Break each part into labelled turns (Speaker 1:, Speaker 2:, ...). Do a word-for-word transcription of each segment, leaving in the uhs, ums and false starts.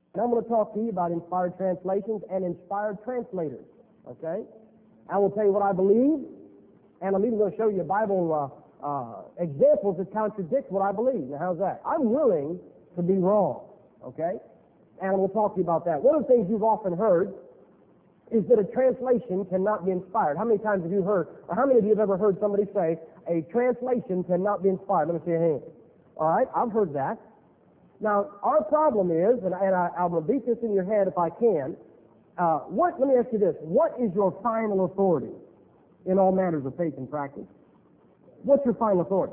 Speaker 1: And I'm going to talk to you about inspired translations and inspired translators, okay? I will tell you what I believe, and I'm even going to show you Bible uh, uh, examples that contradict what I believe. Now, how's that? I'm willing to be wrong, okay? And I'm going to talk to you about that. One of the things you've often heard is that a translation cannot be inspired. How many times have you heard, or how many of you have ever heard somebody say, a translation cannot be inspired? Let me see your hand. All right, I've heard that. Now, our problem is, and, and I, I'm going to beat this in your head if I can, uh, what, let me ask you this, what is your final authority in all matters of faith and practice? What's your final authority?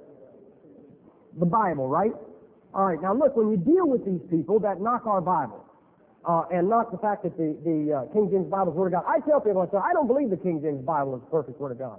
Speaker 1: The Bible, right? All right, now look, when you deal with these people that knock our Bible, uh, and knock the fact that the, the uh, King James Bible is the Word of God, I tell people, I say, I don't believe the King James Bible is the perfect Word of God.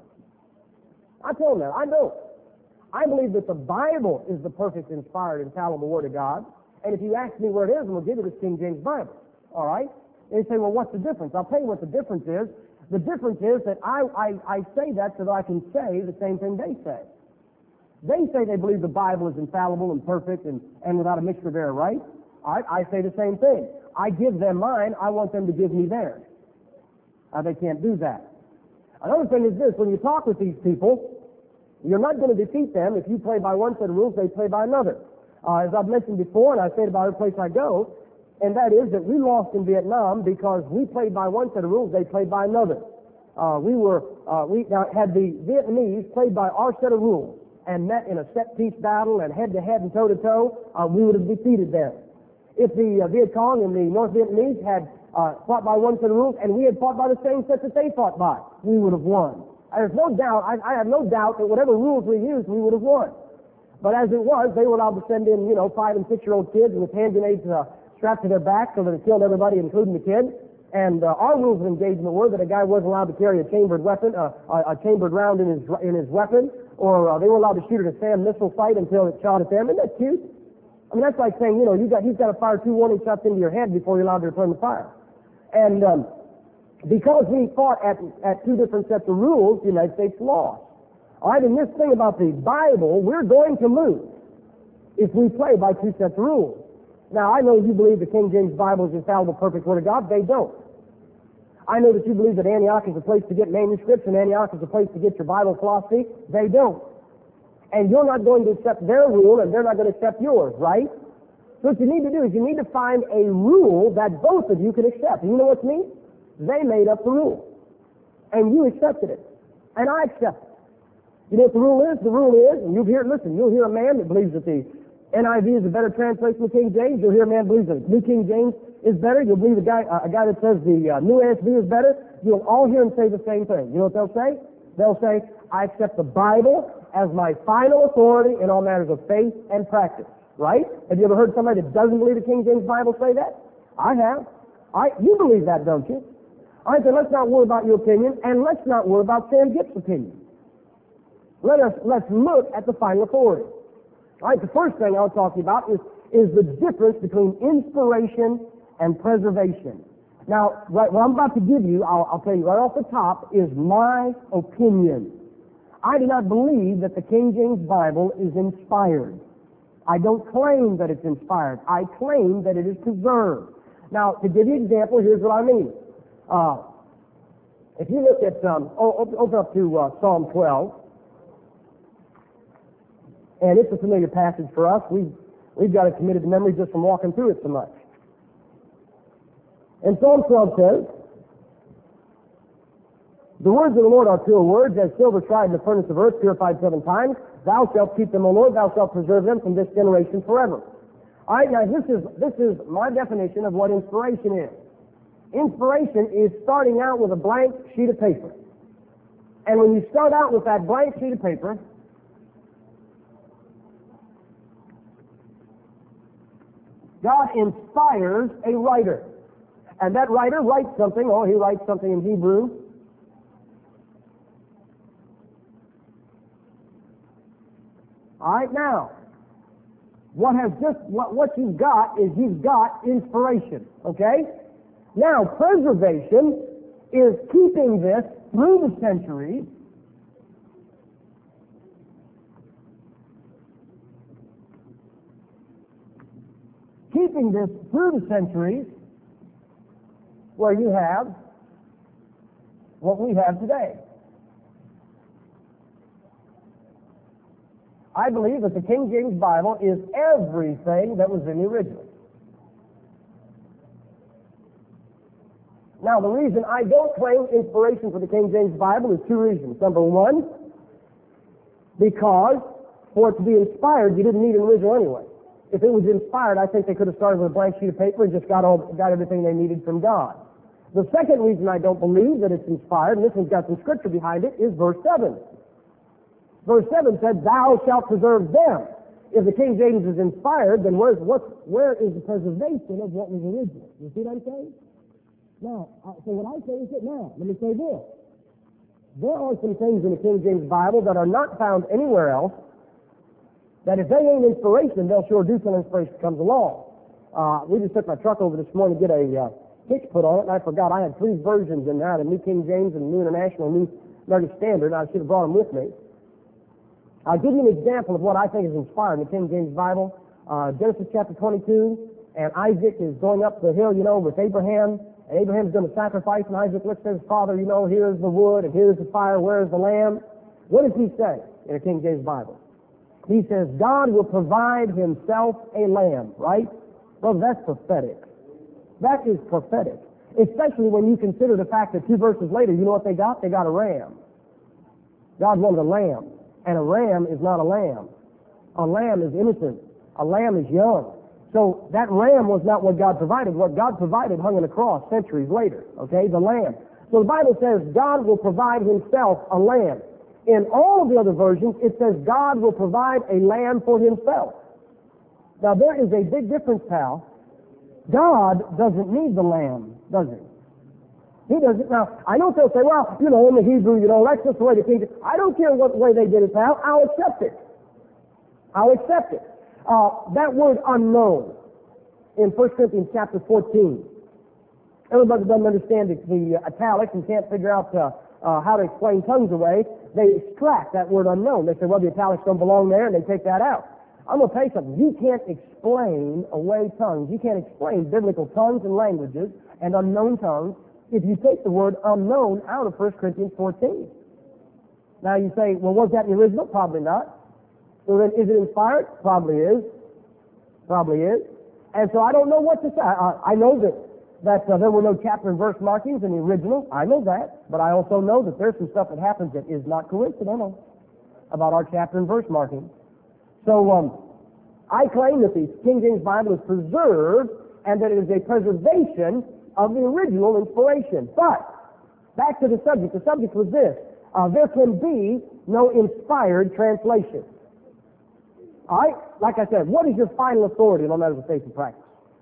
Speaker 1: I tell them that. I don't. I believe that the Bible is the perfect, inspired, infallible Word of God. And if you ask me where it is, I'm going to give you this King James Bible. All right? And you say, well, what's the difference? I'll tell you what the difference is. The difference is that I, I, I say that so that I can say the same thing they say. They say they believe the Bible is infallible and perfect and, and without a mixture of error, right? All right? I say the same thing. I give them mine. I want them to give me theirs. Uh, they can't do that. Another thing is this. When you talk with these people, you're not going to defeat them if you play by one set of rules, they play by another. Uh, as I've mentioned before, and I say it about every place I go, and that is that we lost in Vietnam because we played by one set of rules, they played by another. Uh, we were, uh, we now had the Vietnamese played by our set of rules and met in a set-piece battle and head-to-head and toe-to-toe, uh, we would have defeated them. If the uh, Viet Cong and the North Vietnamese had uh, fought by one set of rules and we had fought by the same set that they fought by, we would have won. There's no doubt, I, I have no doubt that whatever rules we used, we would have won. But as it was, they were allowed to send in, you know, five and six-year-old kids with hand grenades uh, strapped to their back so that it killed everybody, including the kid. And uh, our rules of engagement were that a guy wasn't allowed to carry a chambered weapon, uh, a, a chambered round in his in his weapon, or uh, they were allowed to shoot at a SAM missile fight until it shot at them. Isn't that cute? I mean, that's like saying, you know, you got, you've got to fire two warning shots into your head before you're allowed to return the fire. And um, because we fought at, at two different sets of rules, the United States lost. All right, and this thing about the Bible, we're going to lose if we play by two sets of rules. Now, I know you believe the King James Bible is the infallible, perfect Word of God. They don't. I know that you believe that Antioch is a place to get manuscripts and Antioch is a place to get your Bible philosophy. They don't. And you're not going to accept their rule and they're not going to accept yours, right? So what you need to do is you need to find a rule that both of you can accept. And you know what it means? They made up the rule. And you accepted it. And I accept it. You know what the rule is? The rule is, and you'll hear, listen, you'll hear a man that believes that the N I V is a better translation of King James. You'll hear a man believes that New King James is better. You'll believe a guy, uh, a guy that says the uh, New A S V is better. You'll all hear him say the same thing. You know what they'll say? They'll say, I accept the Bible as my final authority in all matters of faith and practice. Right? Have you ever heard somebody that doesn't believe the King James Bible say that? I have. I, you believe that, don't you? All right, then let's not worry about your opinion, and let's not worry about Sam Gipp's opinion. Let us, let's look at the final authority. All right, the first thing I'll talk to you about is, is the difference between inspiration and preservation. Now, right, what I'm about to give you, I'll, I'll tell you right off the top, is my opinion. I do not believe that the King James Bible is inspired. I don't claim that it's inspired. I claim that it is preserved. Now, to give you an example, here's what I mean. Uh, if you look at, um, oh, open up to uh, Psalm twelve, and it's a familiar passage for us. We've, we've got it committed to memory just from walking through it so much. And Psalm twelve says, the words of the Lord are pure words, as silver tried in the furnace of earth, purified seven times. Thou shalt keep them, O Lord, thou shalt preserve them from this generation forever. All right, now this is, this is my definition of what inspiration is. Inspiration is starting out with a blank sheet of paper. And when you start out with that blank sheet of paper, God inspires a writer. And that writer writes something. Oh, he writes something in Hebrew. All right, now, what has just, what, what you've got is you've got inspiration, okay? Now, preservation is keeping this through the centuries keeping this through the centuries, where you have what we have today. I believe that the King James Bible is everything that was in the original. Now, the reason I don't claim inspiration for the King James Bible is two reasons. Number one, because for it to be inspired, you didn't need an original anyway. If it was inspired, I think they could have started with a blank sheet of paper and just got all, got everything they needed from God. The second reason I don't believe that it's inspired, and this one's got some scripture behind it, is verse seven. Verse seven said, "Thou shalt preserve them." If the King James is inspired, then where's, what's, where is the preservation of what was original? You see what I'm saying? Now, uh, so what I say is that now, let me say this. There are some things in the King James Bible that are not found anywhere else, that if they ain't inspiration, they'll sure do till inspiration comes along. Uh, we just took my truck over this morning to get a uh, hitch put on it, and I forgot I had three versions in there, the New King James and the New International, New American Standard. I should have brought them with me. I'll give you an example of what I think is inspired in the King James Bible. Uh, Genesis chapter twenty-two, and Isaac is going up the hill, you know, with Abraham, and Abraham's going to sacrifice, and Isaac looks at his father, you know, here's the wood, and here's the fire, where's the lamb? What does he say in the King James Bible? He says, God will provide himself a lamb, right? Well, that's prophetic. That is prophetic. Especially when you consider the fact that two verses later, you know what they got? They got a ram. God wanted a lamb. And a ram is not a lamb. A lamb is innocent. A lamb is young. So that ram was not what God provided. What God provided hung on a cross centuries later. Okay, the lamb. So the Bible says God will provide himself a lamb. In all of the other versions, it says God will provide a lamb for himself. Now there is a big difference, pal. God doesn't need the lamb, does he? He doesn't. Now, I know they'll say, well, you know, in the Hebrew, you know, that's just the way the king did. I don't care what way they did it, pal. I'll accept it. I'll accept it. Uh, that word unknown in First Corinthians chapter fourteen. Everybody doesn't understand the, the uh, italics and can't figure out uh, uh, how to explain tongues away. They extract that word unknown. They say, well, the italics don't belong there, and they take that out. I'm going to tell you something. You can't explain away tongues. You can't explain biblical tongues and languages and unknown tongues if you take the word unknown out of First Corinthians fourteen. Now you say, well, was that the original? Probably not. So then, is it inspired? Probably is. Probably is. And so I don't know what to say. I, I know that, that uh, there were no chapter and verse markings in the original. I know that. But I also know that there's some stuff that happens that is not coincidental about our chapter and verse markings. So um, I claim that the King James Bible is preserved and that it is a preservation of the original inspiration. But back to the subject. The subject was this. Uh, there can be no inspired translation. All right? Like I said, what is your final authority on matters of faith and practice?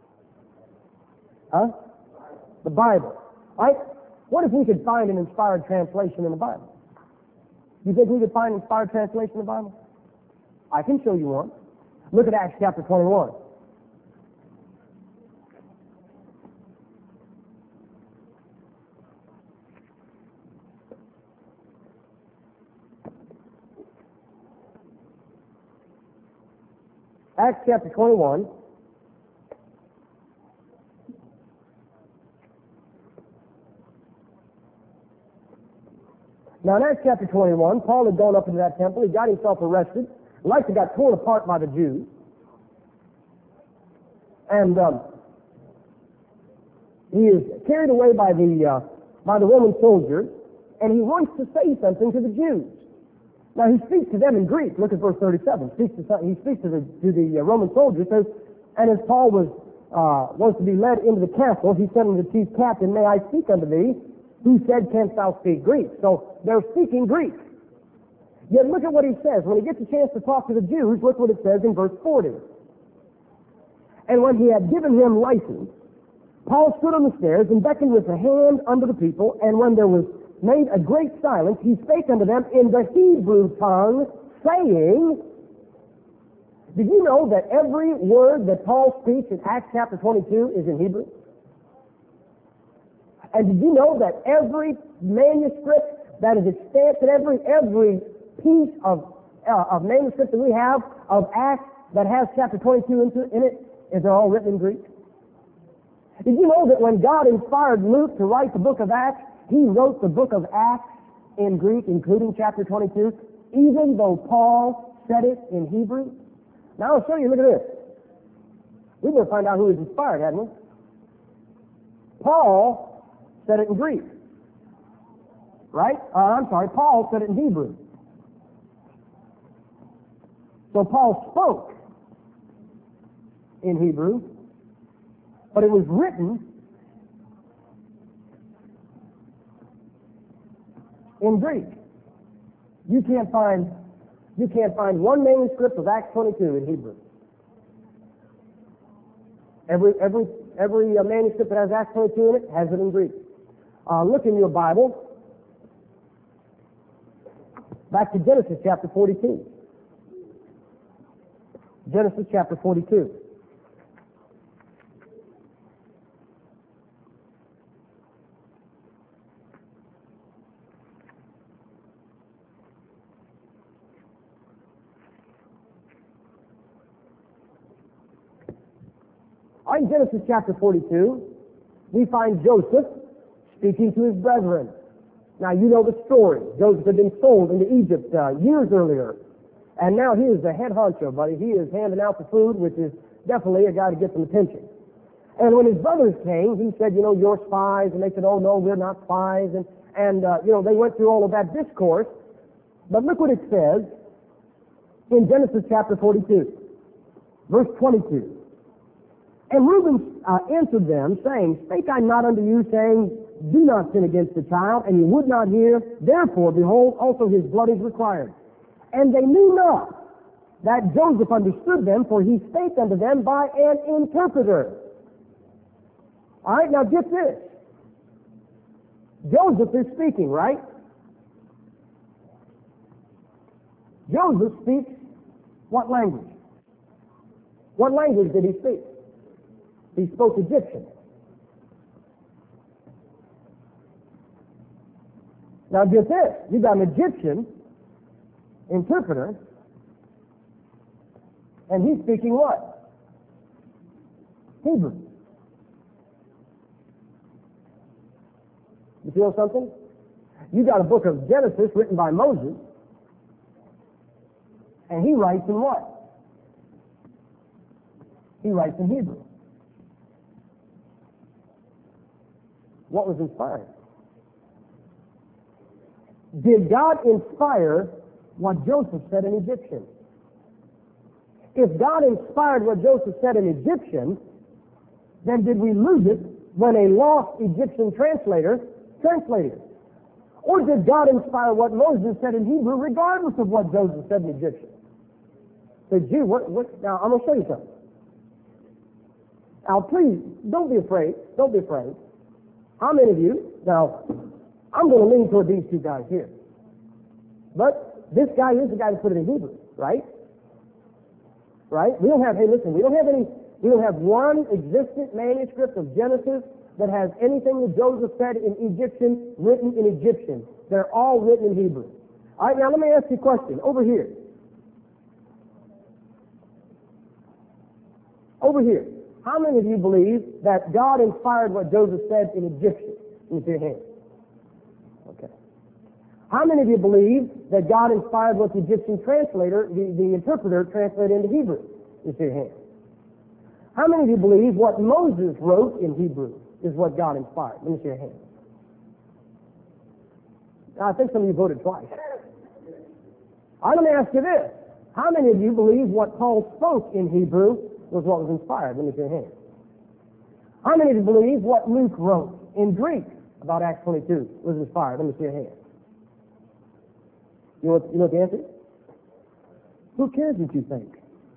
Speaker 1: Huh? The Bible. All right? What if we could find an inspired translation in the Bible? Do you think we could find an inspired translation in the Bible? I can show you one. Look at Acts chapter twenty-one. Acts chapter twenty-one. Now in Acts chapter twenty-one, Paul had gone up into that temple. He got himself arrested. Like he got torn apart by the Jews. And um, he is carried away by the uh, by the Roman soldiers, and he wants to say something to the Jews. Now he speaks to them in Greek. Look at verse thirty-seven. He speaks to, he speaks to the to the uh, Roman soldiers. Says, and as Paul was uh, was to be led into the castle, he said unto the chief captain, "May I speak unto thee?" Who said, "Canst thou speak Greek?" So they're speaking Greek. Yet look at what he says. When he gets a chance to talk to the Jews, look what it says in verse forty. And when he had given him license, Paul stood on the stairs and beckoned with the hand unto the people, and when there was made a great silence, he spake unto them in the Hebrew tongue, saying, did you know that every word that Paul speaks in Acts chapter twenty-two is in Hebrew? And did you know that every manuscript that is extant, and every every piece of uh, of manuscript that we have of Acts that has chapter twenty-two into, in it if they're all written in Greek? Did you know that when God inspired Luke to write the book of Acts, he wrote the book of Acts in Greek, including chapter twenty-two, even though Paul said it in Hebrew? Now I'll show you, look at this. We better find out who was inspired, hadn't we? Paul said it in Greek. Right? Uh, I'm sorry, Paul said it in Hebrew. So Paul spoke in Hebrew, but it was written in Greek. You can't find you can't find one manuscript of Acts twenty-two in Hebrew. Every every every uh, manuscript that has Acts twenty-two in it has it in Greek. Uh, look in your Bible. Back to Genesis chapter forty-two. Genesis chapter forty-two. In Genesis chapter forty-two, we find Joseph speaking to his brethren. Now, you know the story. Joseph had been sold into Egypt uh, years earlier, and now he is the head honcho, buddy. He is handing out the food, which is definitely a guy to get some attention. And when his brothers came, he said, you know, you're spies, and they said, oh, no, we're not spies, and, and uh, you know, they went through all of that discourse. But look what it says in Genesis chapter forty-two, verse twenty-two. And Reuben uh, answered them, saying, Spake I not unto you, saying, Do not sin against the child, and you would not hear. Therefore, behold, also his blood is required. And they knew not that Joseph understood them, for he spake unto them by an interpreter. All right, now get this. Joseph is speaking, right? Joseph speaks what language? What language did he speak? He spoke Egyptian. Now get this, you got an Egyptian interpreter, and he's speaking what? Hebrew. You feel something? You got a book of Genesis written by Moses, and he writes in what? He writes in Hebrew. What was inspired? Did God inspire what Joseph said in Egyptian? If God inspired what Joseph said in Egyptian, then did we lose it when a lost Egyptian translator translated it? Or did God inspire what Moses said in Hebrew regardless of what Joseph said in Egyptian? So, gee, what, what, now I'm going to show you something. Now, please, don't be afraid. Don't be afraid. How many of you, now, I'm going to lean toward these two guys here. But this guy is the guy that put it in Hebrew, right? Right? We don't have, hey, listen, we don't have any, we don't have one existent manuscript of Genesis that has anything that Joseph said in Egyptian written in Egyptian. They're all written in Hebrew. All right, now let me ask you a question. Over here. Over here. How many of you believe that God inspired what Joseph said in Egyptian? Let me see your hand. Okay. How many of you believe that God inspired what the Egyptian translator, the, the interpreter, translated into Hebrew? Let me see your hand. How many of you believe what Moses wrote in Hebrew is what God inspired? Let me see your hand. Now, I think some of you voted twice. All right, let me ask you this. How many of you believe what Paul spoke in Hebrew was what was inspired? Let me see your hand. How many of you believe what Luke wrote in Greek about Acts twenty-two was inspired? Let me see your hand. You know what, you know what the answer is? Who cares what you think?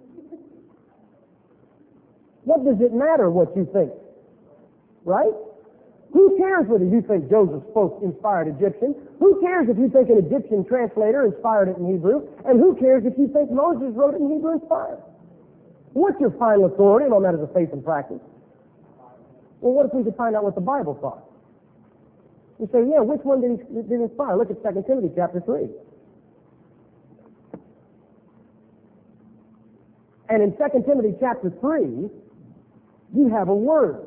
Speaker 1: What does it matter what you think? Right? Who cares whether you think Joseph spoke inspired Egyptian? Who cares if you think an Egyptian translator inspired it in Hebrew? And who cares if you think Moses wrote it in Hebrew inspired? What's your final authority on that as a faith and practice? Well, what if we could find out what the Bible thought? You say, yeah, which one did he, did he inspire? Look at Second Timothy chapter three. And in Second Timothy chapter three, You have a word.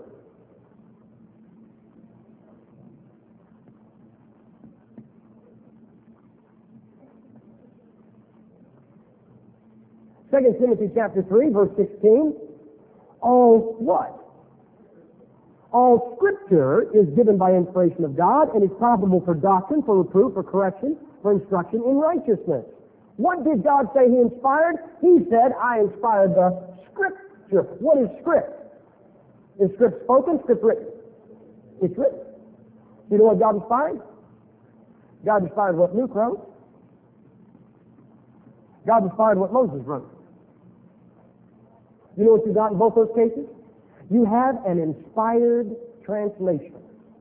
Speaker 1: Second Timothy chapter three, verse sixteen. All what? All Scripture is given by inspiration of God and is profitable for doctrine, for reproof, for correction, for instruction in righteousness. What did God say He inspired? He said, I inspired the Scripture. What is Script? Is Script spoken? Script written? It's written. You know what God inspired? God inspired what Luke wrote. God inspired what Moses wrote. You know what you got in both those cases? You have an inspired translation.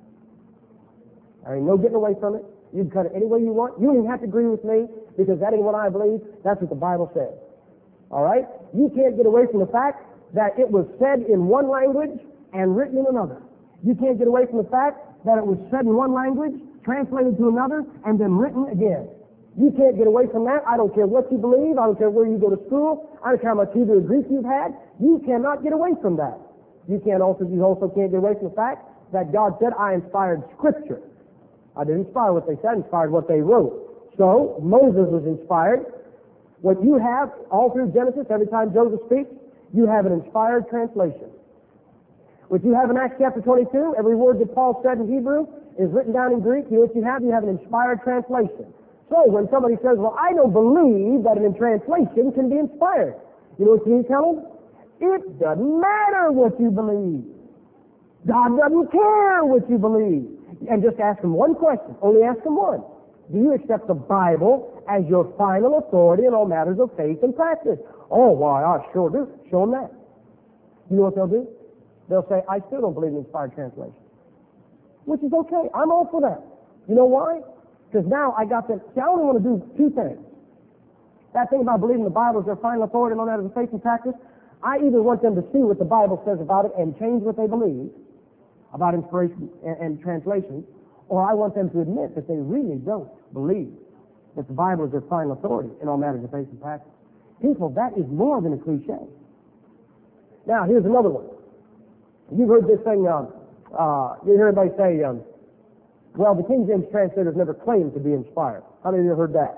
Speaker 1: There ain't no getting away from it. You can cut it any way you want. You don't even have to agree with me, because that ain't what I believe. That's what the Bible says. All right? You can't get away from the fact that it was said in one language and written in another. You can't get away from the fact that it was said in one language, translated to another, and then written again. You can't get away from that. I don't care what you believe. I don't care where you go to school. I don't care how much Hebrew or Greek you've had. You cannot get away from that. You can't also, you also can't get away from the fact that God said, I inspired Scripture. I didn't inspire what they said, I inspired what they wrote. So, Moses was inspired. What you have, all through Genesis, every time Joseph speaks, you have an inspired translation. What you have in Acts chapter twenty-two, every word that Paul said in Hebrew is written down in Greek. You know what you have? You have an inspired translation. So, when somebody says, well, I don't believe that a translation can be inspired, you know what you need to tell them? It doesn't matter what you believe. God doesn't care what you believe. And just ask them one question. Only ask them one. Do you accept the Bible as your final authority in all matters of faith and practice? Oh, why, I sure do. Show them that. You know what they'll do? They'll say, I still don't believe in inspired translation. Which is okay. I'm all for that. You know why? Because now I got that. See, I only want to do two things. That thing about believing the Bible is their final authority in all matters of faith and practice. I either want them to see what the Bible says about it and change what they believe about inspiration and, and translation, or I want them to admit that they really don't believe that the Bible is their final authority in all matters of faith and practice. People, that is more than a cliche. Now, here's another one. You've heard this thing, uh, uh, you hear everybody say, um, well, the King James translators never claimed to be inspired. How many of you have heard that?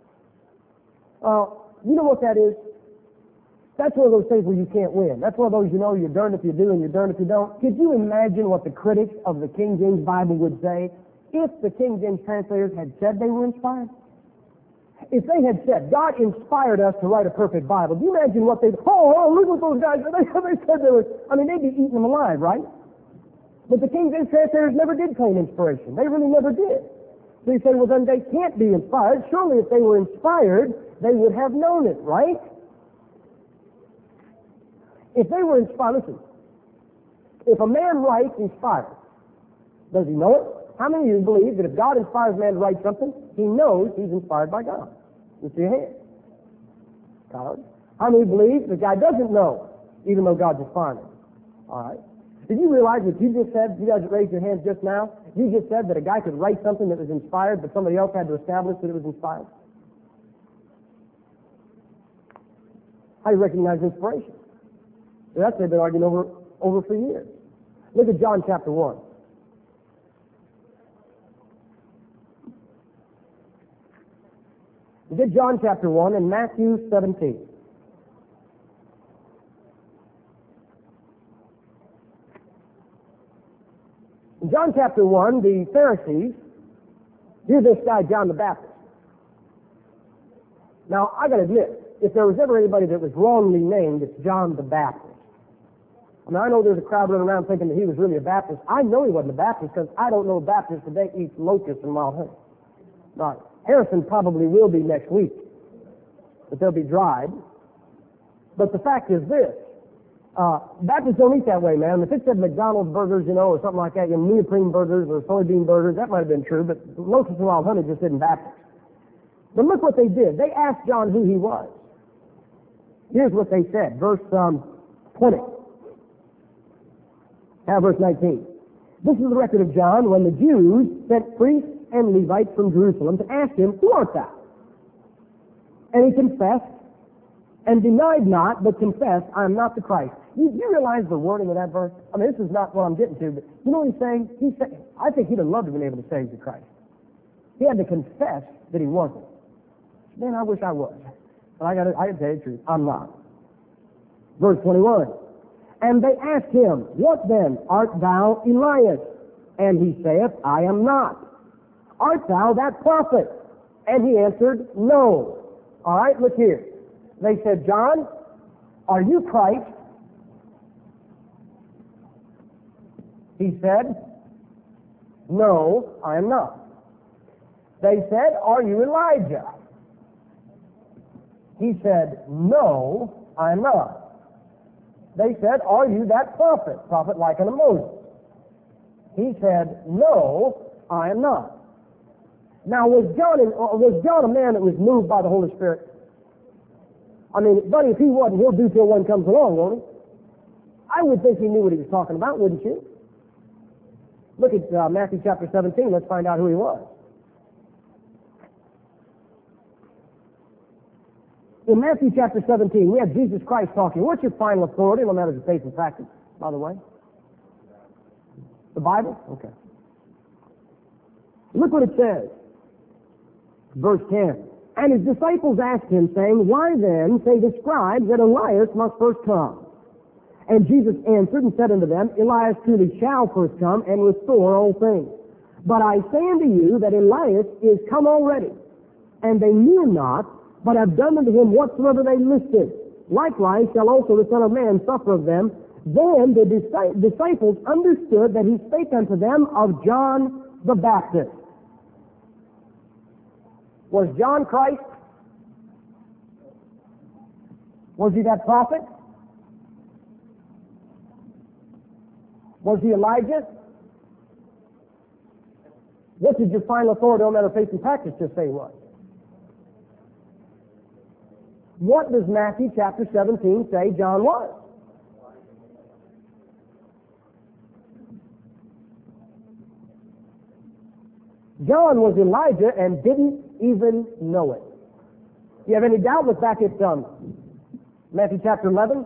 Speaker 1: Uh, you know what that is? That's one of those things where you can't win. That's one of those, you know, you're darned if you do and you're darned if you don't. Could you imagine what the critics of the King James Bible would say if the King James translators had said they were inspired? If they had said, God inspired us to write a perfect Bible, do you imagine what they'd, oh, oh look what those guys, they, they said they were, I mean, they'd be eating them alive, right? But the King James translators never did claim inspiration. They really never did. So you say, well, then they can't be inspired. Surely if they were inspired, they would have known it, right? If they were inspired, listen, if a man writes inspired, does he know it? How many of you believe that if God inspires a man to write something, he knows he's inspired by God? Lift your hand. God. How many believe the guy doesn't know, even though God's inspiring him? All right. Did you realize what you just said? You guys raised your hands just now. You just said that a guy could write something that was inspired, but somebody else had to establish that it was inspired. How do you recognize inspiration? That's what they've been arguing over, over for years. Look at John chapter one. Look at John chapter one and Matthew seventeen. In John chapter one, the Pharisees, here's this guy, John the Baptist. Now, I got to admit, if there was ever anybody that was wrongly named, it's John the Baptist. I mean, I know there's a crowd running around thinking that he was really a Baptist. I know he wasn't a Baptist because I don't know a Baptist today eats locusts and wild honey. Now, Harrison probably will be next week, but they'll be dried. But the fact is this, uh, Baptists don't eat that way, man. If it said McDonald's burgers, you know, or something like that, you know, neoprene burgers or soybean burgers, that might have been true, but locusts and wild honey just isn't Baptist. But look what they did. They asked John who he was. Here's what they said, verse um, twenty. Now, verse nineteen. This is the record of John when the Jews sent priests and Levites from Jerusalem to ask him, who art thou? And he confessed and denied not, but confessed, I am not the Christ. You, you realize the wording of that verse? I mean, this is not what I'm getting to, but you know what he's saying? He's saying, I think he'd have loved to have been able to say he's the Christ. He had to confess that he wasn't. Man, I wish I was. But I got I got to tell you the truth. I'm not. Verse twenty-one. And they asked him, what then? Art thou Elias? And he saith, I am not. Art thou that prophet? And he answered, no. All right, look here. They said, John, are you Christ? He said, no, I am not. They said, are you Elijah? He said, no, I am not. They said, are you that prophet? Prophet like unto Moses. He said, no, I am not. Now, was John, in, was John a man that was moved by the Holy Spirit? I mean, buddy, if he wasn't, he'll do till one comes along, won't he? I would think he knew what he was talking about, wouldn't you? Look at uh, Matthew chapter seventeen. Let's find out who he was. In Matthew chapter seventeen, we have Jesus Christ talking. What's your final authority, no matter the faith and practice, by the way? The Bible? Okay. Look what it says. Verse ten. And his disciples asked him, saying, why then say the scribes that Elias must first come? And Jesus answered and said unto them, Elias truly shall first come and restore all things. But I say unto you that Elias is come already, and they knew not, but have done unto him whatsoever they listed. Likewise shall also the Son of Man suffer of them. Then the disciples understood that he spake unto them of John the Baptist. Was John Christ? Was he that prophet? Was he Elijah? What did your final authority on that of faith and practice just say was? What does Matthew chapter seventeen say John was? John was Elijah and didn't even know it. If you have any doubt, look back at um, Matthew chapter eleven.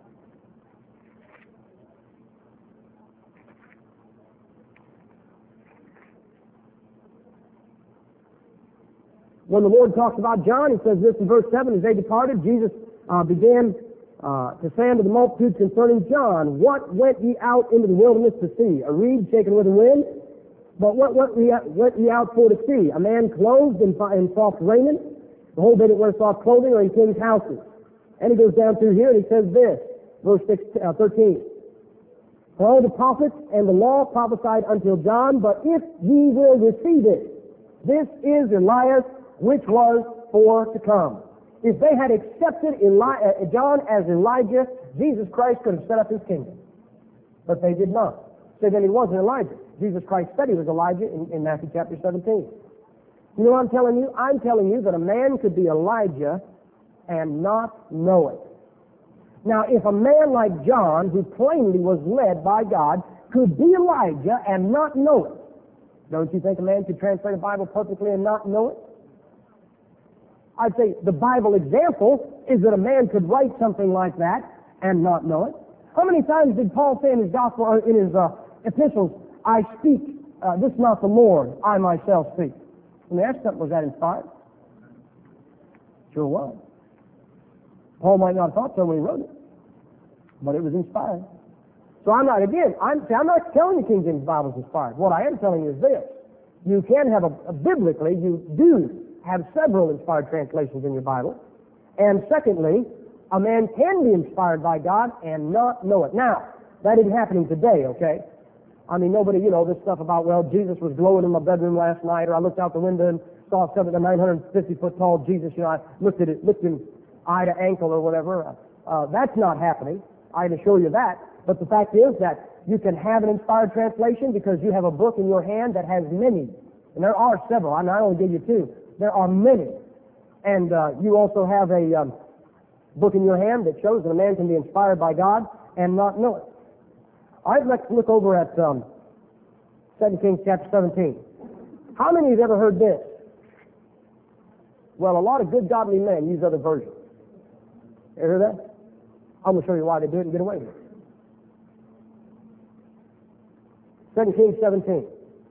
Speaker 1: When the Lord talks about John, he says this in verse seven, as they departed, Jesus uh, began uh, to say unto the multitude concerning John, what went ye out into the wilderness to see? A reed shaken with the wind? But what went ye, went ye out for to see? A man clothed in, in soft raiment? Behold, they didn't wear soft clothing or in king's houses. And he goes down through here and he says this, verse six, uh, thirteen. For all the prophets and the law prophesied until John, but if ye will receive it, this is Elias, which was for to come. If they had accepted Eli- uh, John as Elijah, Jesus Christ could have set up his kingdom. But they did not. So then he wasn't Elijah. Jesus Christ said he was Elijah in, in Matthew chapter seventeen. You know what I'm telling you? I'm telling you that a man could be Elijah and not know it. Now, if a man like John, who plainly was led by God, could be Elijah and not know it, don't you think a man could translate a Bible perfectly and not know it? I'd say the Bible example is that a man could write something like that and not know it. How many times did Paul say in his gospel, or in his uh, epistles, I speak, uh, this not the Lord, I myself speak? Let me ask something, was that inspired? Sure was. Paul might not have thought so when he wrote it, but it was inspired. So I'm not, again, I'm, see, I'm not telling you King James Bible is inspired. What I am telling you is this. You can have a, a biblically, you do have several inspired translations in your Bible. And secondly, a man can be inspired by God and not know it. Now, that isn't happening today, okay? I mean, nobody, you know, this stuff about, well, Jesus was glowing in my bedroom last night, or I looked out the window and saw something, a nine hundred fifty foot tall Jesus, you know, I looked at it, looked him eye to ankle or whatever. Uh, that's not happening. I can assure you that. But the fact is that you can have an inspired translation because you have a book in your hand that has many. And there are several. I mean, I only give you two. There are many. And uh, you also have a um, book in your hand that shows that a man can be inspired by God and not know it. All right, let's look over at um, Second Kings chapter seventeen. How many have ever heard this? Well, a lot of good godly men use other versions. You hear that? I'm going to show you why they do it and get away with it. Second Kings seventeen.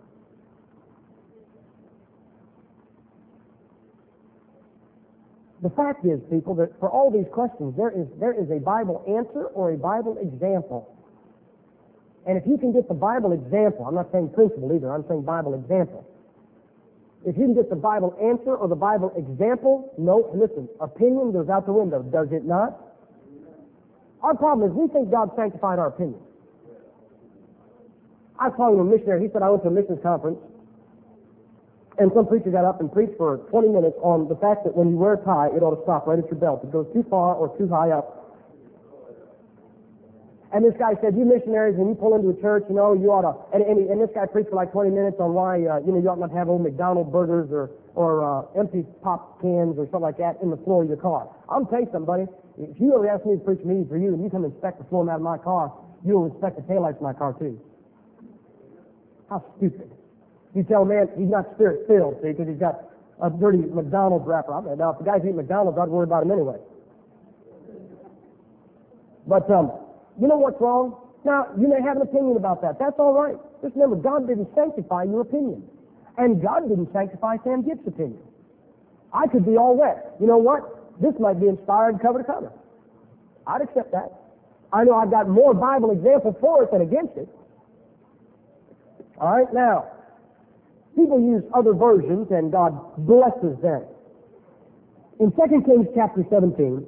Speaker 1: The fact is, people, that for all these questions, there is, there is a Bible answer or a Bible example. And if you can get the Bible example, I'm not saying principle either, I'm saying Bible example. If you can get the Bible answer or the Bible example, no, listen, opinion goes out the window, does it not? Our problem is we think God sanctified our opinion. I was talking to a missionary, he said, I went to a missions conference, and some preacher got up and preached for twenty minutes on the fact that when you wear a tie, it ought to stop right at your belt. It goes too far or too high up. And this guy said, you missionaries, when you pull into a church, you know, you ought to, and, and, and this guy preached for like twenty minutes on why, uh, you know, you ought not have old McDonald's burgers or, or uh, empty pop cans or something like that in the floor of your car. I'll tell you something, buddy. If you ever ask me to preach a meeting for you and you come inspect the floor mat of my car, you'll inspect the taillights of my car too. How stupid. You tell a man he's not spirit-filled, see, because he's got a dirty McDonald's wrapper. Now, if the guy's eating McDonald's, I'd worry about him anyway. But, um, you know what's wrong? Now, you may have an opinion about that. That's all right. Just remember, God didn't sanctify your opinion. And God didn't sanctify Sam Gibbs' opinion. I could be all wet. You know what? This might be inspired cover to cover. I'd accept that. I know I've got more Bible examples for it than against it. All right, now, people use other versions, and God blesses them. In Second Kings chapter seventeen,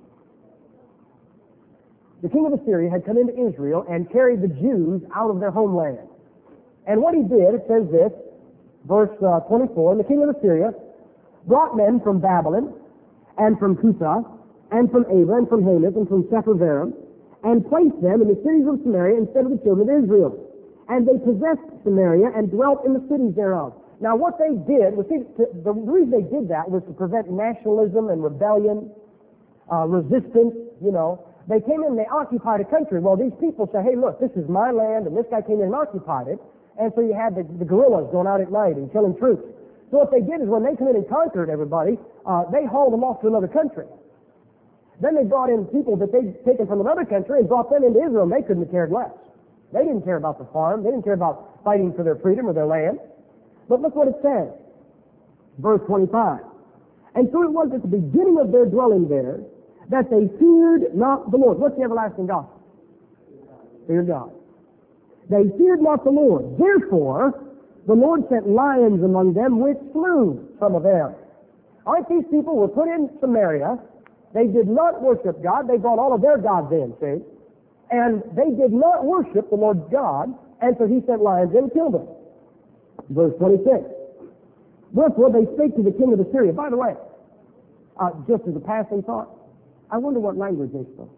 Speaker 1: the king of Assyria had come into Israel and carried the Jews out of their homeland. And what he did, it says this, verse uh, twenty-four, and the king of Assyria brought men from Babylon, and from Cutha, and from Ava, and from Hamath, and from Sepharvaim, and placed them in the cities of Samaria instead of the children of Israel. And they possessed Samaria and dwelt in the cities thereof. Now what they did was, see, the reason they did that was to prevent nationalism and rebellion, uh, resistance, you know. They came in and they occupied a country. Well, these people say, hey, look, this is my land, and this guy came in and occupied it. And so you had the, the guerrillas going out at night and killing troops. So what they did is when they came in and conquered everybody, uh, they hauled them off to another country. Then they brought in people that they'd taken from another country and brought them into Israel, and they couldn't have cared less. They didn't care about the farm. They didn't care about fighting for their freedom or their land. But look what it says. Verse twenty-five. And so it was at the beginning of their dwelling there that they feared not the Lord. What's the everlasting gospel? Fear God. They feared not the Lord. Therefore, the Lord sent lions among them which slew some of them. All right, these people were put in Samaria. They did not worship God. They brought all of their gods in, see? And they did not worship the Lord God, and so he sent lions in and killed them. Verse twenty-six. Wherefore they spake to the king of Assyria. By the way, uh, just as a passing thought, I wonder what language they spoke.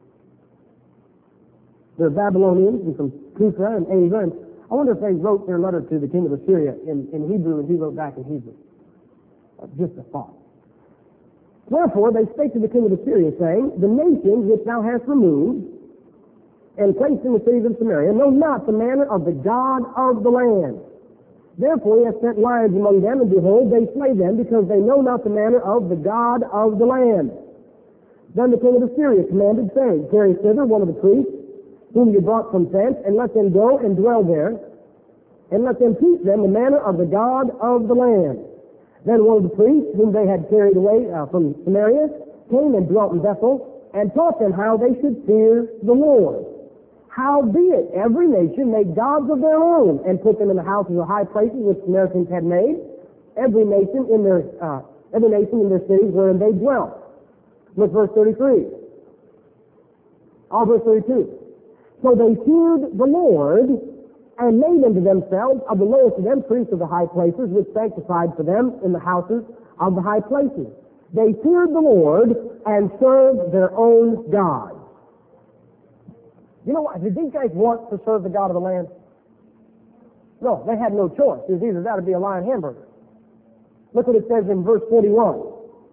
Speaker 1: They're Babylonians and from Cutha and Ava, and I wonder if they wrote their letter to the king of Assyria in, in Hebrew, and he wrote back in Hebrew. Uh, just a thought. Wherefore they spake to the king of Assyria, saying, the nations which thou hast removed and placed in the cities of Samaria know not the manner of the God of the land. Therefore he hath sent lions among them, and behold, they slay them, because they know not the manner of the God of the land. Then the king of Assyria commanded, saying, carry thither one of the priests, whom you brought from thence, and let them go and dwell there, and let them teach them the manner of the God of the land. Then one of the priests, whom they had carried away uh, from Samaria, came and dwelt in Bethel, and taught them how they should fear the Lord. Howbeit, every nation made gods of their own, and put them in the houses of high places which the Samaritans had made, every nation in their uh, every nation in their cities wherein they dwelt. Look, verse thirty-three. All verse thirty-two. So they feared the Lord, and made unto themselves of the lowest of them priests of the high places, which sanctified for them in the houses of the high places. They feared the Lord, and served their own gods. You know what? Did these guys want to serve the God of the land? No, they had no choice. It was either that or be a lion hamburger. Look what it says in verse forty-one.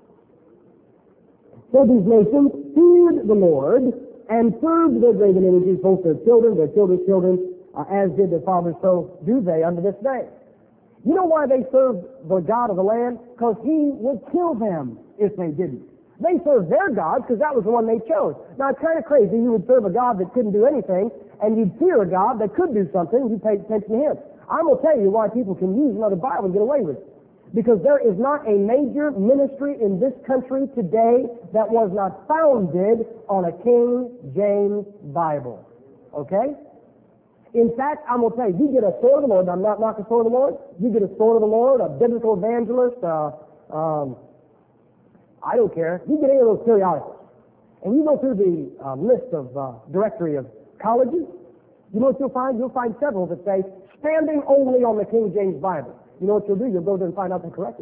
Speaker 1: So these nations feared the Lord and served their graven images, both their children, their children's children, uh, as did their fathers, so do they unto this day. You know why they served the God of the land? Because he would kill them if they didn't. They served their God because that was the one they chose. Now, it's kind of crazy. You would serve a God that couldn't do anything, and you'd fear a God that could do something, and you'd pay attention to him. I'm going to tell you why people can use another Bible and get away with it. Because there is not a major ministry in this country today that was not founded on a King James Bible. Okay? In fact, I'm going to tell you, you get a sword of the Lord, and I'm not knocking the sword of the Lord, you get a sword of the Lord, a biblical evangelist, uh, um, I don't care. You get any of those periodicals, and you go through the uh, list of uh, directory of colleges, you know what you'll find? You'll find several that say, standing only on the King James Bible. You know what you'll do? You'll go there and find out they're corrected.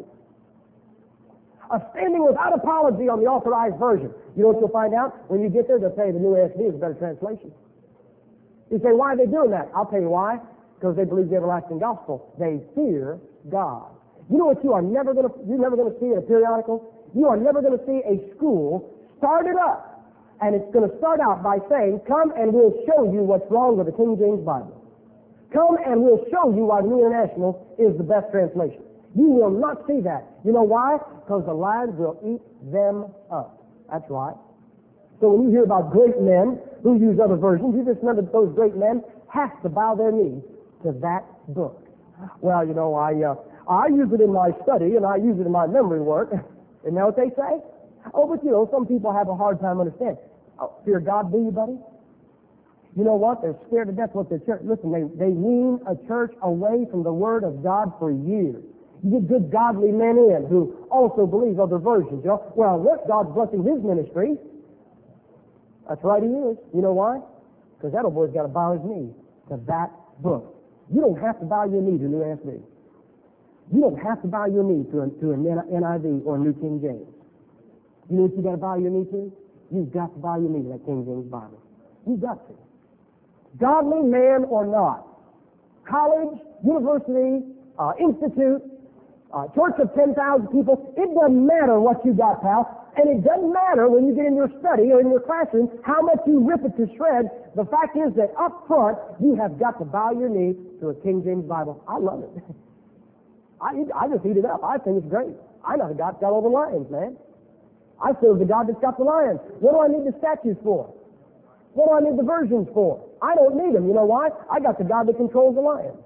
Speaker 1: A standing without apology on the authorized version. You know what you'll find out? When you get there, they'll tell you the New A S B is a better translation. You say, why are they doing that? I'll tell you why. Because they believe the everlasting gospel. They fear God. You know what you are never going to, you're never going to see in a periodical? You are never going to see a school started up, and it's going to start out by saying, come and we'll show you what's wrong with the King James Bible. Come and we'll show you why the New International is the best translation. You will not see that. You know why? Because the lions will eat them up. That's right. So when you hear about great men who use other versions, you just remember that those great men have to bow their knees to that book. Well, you know, I uh, I use it in my study and I use it in my memory work. Isn't that what they say? Oh, but you know, some people have a hard time understanding. Oh, fear God, do you, buddy? You know what? They're scared to death what their church. Listen, they, they wean a church away from the Word of God for years. You get good godly men in who also believe other versions. You know, well, look, God's blessing his ministry. That's right, he is. You know why? Because that old boy's got to bow his knee to that book. You don't have to bow your knee to New A S B. You don't have to bow your knee to, a, to an N I V or a New King James. You know what you got to bow your knee to? You've got to bow your knee to that King James Bible. You've got to. Godly man or not, college, university, uh, institute, uh, church of ten thousand people, it doesn't matter what you got, pal. And it doesn't matter when you get in your study or in your classroom how much you rip it to shreds. The fact is that up front, you have got to bow your knee to a King James Bible. I love it. I, I just eat it up. I think it's great. I know the God's got all the lions, man. I serve the God that's got the lions. What do I need the statues for? What do I need the versions for? I don't need them. You know why? I got the God that controls the lions.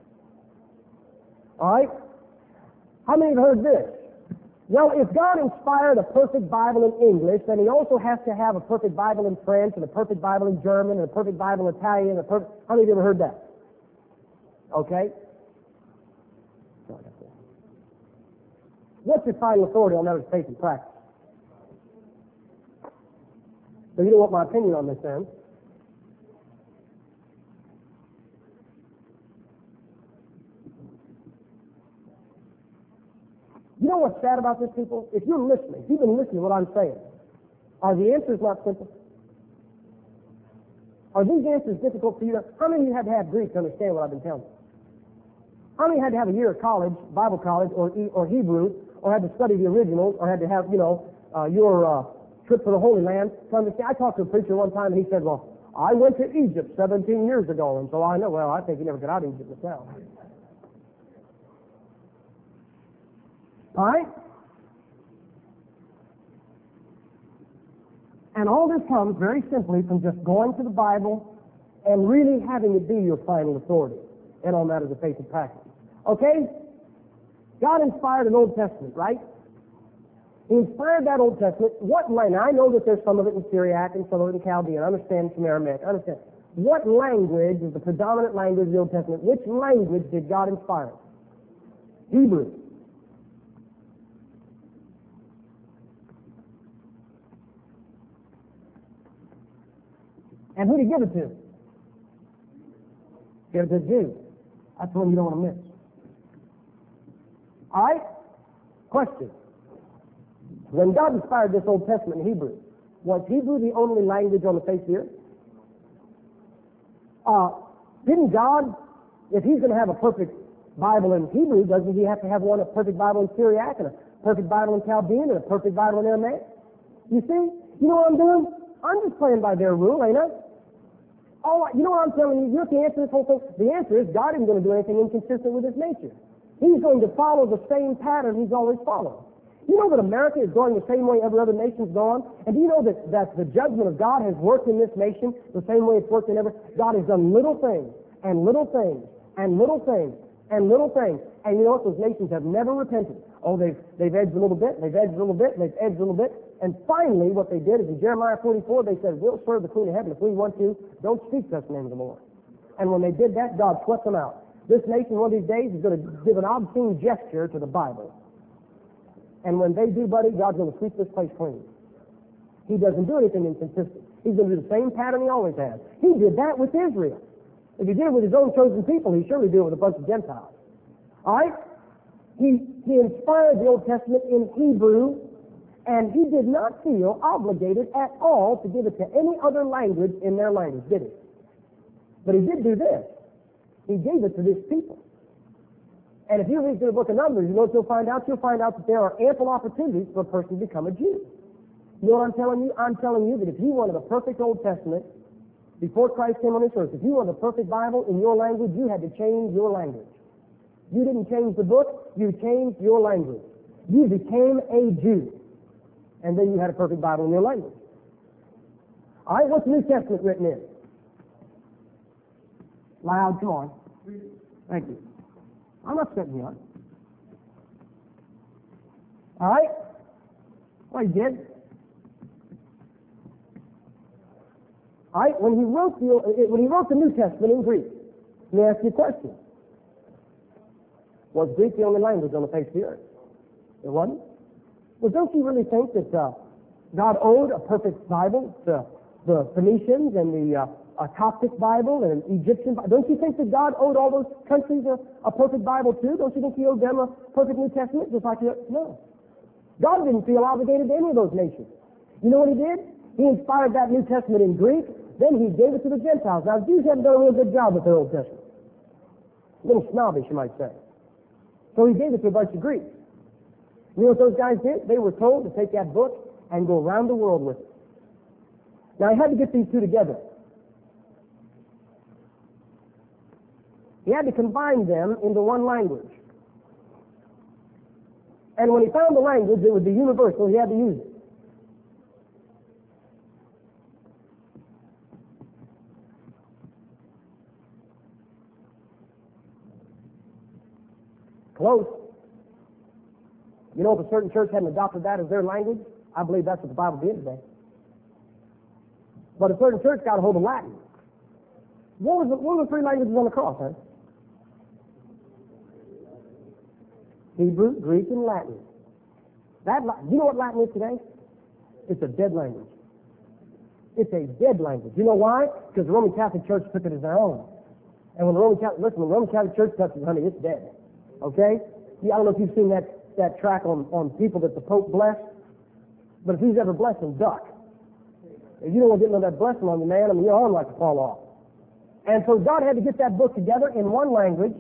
Speaker 1: All right? How many have heard this? Well, if God inspired a perfect Bible in English, then he also has to have a perfect Bible in French, and a perfect Bible in German, and a perfect Bible in Italian, and a perfect... How many of you ever heard that? Okay? What's your final authority on that faith and practice? So you know what my opinion on this is. You know what's sad about this, people? If you're listening, if you've been listening to what I'm saying, are the answers not simple? Are these answers difficult for you? To, how many of you had to have Greek to understand what I've been telling you? How many had to have a year of college, Bible college, or or Hebrew, or had to study the originals, or had to have, you know, uh, your uh, trip for the Holy Land to understand? I talked to a preacher one time, and he said, well, I went to Egypt seventeen years ago, and so I know. Well, I think he never got out of Egypt himself. All right? And all this comes very simply from just going to the Bible and really having it be your final authority in all matters of faith and practice. Okay? God inspired an Old Testament, right? He inspired that Old Testament. What language? I know that there's some of it in Syriac and some of it in Chaldean. I understand some Aramaic. I understand. What language is the predominant language of the Old Testament? Which language did God inspire? Hebrew. And who did he give it to? Give it to the Jews. That's the one you don't want to miss. All right? Question. When God inspired this Old Testament in Hebrew, was Hebrew the only language on the face of the earth? Uh, didn't God, if he's going to have a perfect Bible in Hebrew, doesn't he have to have one, a perfect Bible in Syriac, and a perfect Bible in Chaldean, and a perfect Bible in Aramaic? You see? You know what I'm doing? I'm just playing by their rule, ain't I? Oh, you know what I'm telling you? You know what the answer to this whole thing? The answer is God isn't going to do anything inconsistent with his nature. He's going to follow the same pattern he's always followed. Do you know that America is going the same way every other nation's gone? And do you know that, that the judgment of God has worked in this nation the same way it's worked in every... God has done little things, and little things, and little things, and little things. And you know what? Those nations have never repented. Oh, they've, they've edged a little bit, they've edged a little bit, they've edged a little bit. And finally, what they did is in Jeremiah forty-four, they said, we'll serve the Queen of Heaven if we want to. Don't speak such name of the Lord. And when they did that, God swept them out. This nation one of these days is going to give an obscene gesture to the Bible. And when they do, buddy, God's going to sweep this place clean. He doesn't do anything inconsistent. He's going to do the same pattern he always has. He did that with Israel. If he did it with his own chosen people, he surely do it with a bunch of Gentiles. All right? He, he inspired the Old Testament in Hebrew, and he did not feel obligated at all to give it to any other language in their language, did he? But he did do this. He gave it to this people. And if you read through the book of Numbers, you know what you'll find out? You'll find out that there are ample opportunities for a person to become a Jew. You know what I'm telling you? I'm telling you that if you wanted a perfect Old Testament before Christ came on this earth, if you wanted a perfect Bible in your language, you had to change your language. You didn't change the book, you changed your language. You became a Jew. And then you had a perfect Bible in your language. All right, what's the New Testament written in? Loud, come on. Thank you. I'm not setting you up. All right? Well, he did. All right, when he wrote the, when he wrote the New Testament in Greek, let me ask you a question. Was Greek the only language on the face of the earth? It wasn't? Well, don't you really think that uh, God owed a perfect Bible to the Phoenicians and the uh, a Coptic Bible and an Egyptian Bible? Don't you think that God owed all those countries a, a perfect Bible too? Don't you think he owed them a perfect New Testament just like he... No. God didn't feel obligated to any of those nations. You know what he did? He inspired that New Testament in Greek, then he gave it to the Gentiles. Now, the Jews haven't done a real good job with their Old Testament. A little snobbish, you might say. So he gave it to a bunch of Greeks. You know what those guys did? They were told to take that book and go around the world with it. Now, he had to get these two together. He had to combine them into one language. And when he found the language, it would be universal. He had to use it. Close. You know, if a certain church hadn't adopted that as their language, I believe that's what the Bible did today. But a certain church got a hold of Latin. What was the, what were the three languages on the cross, huh? Hebrew, Greek, and Latin. That, you know what Latin is today? It's a dead language. It's a dead language. You know why? Because the Roman Catholic Church took it as their own. And when the Roman Catholic, listen, when the Roman Catholic Church touches it, honey, it's dead. Okay? Yeah, I don't know if you've seen that, that track on, on people that the Pope blessed, but if he's ever blessed them, duck. If you don't want to get none of that blessing on you, man, I mean, your arm like to fall off. And so God had to get that book together in one language.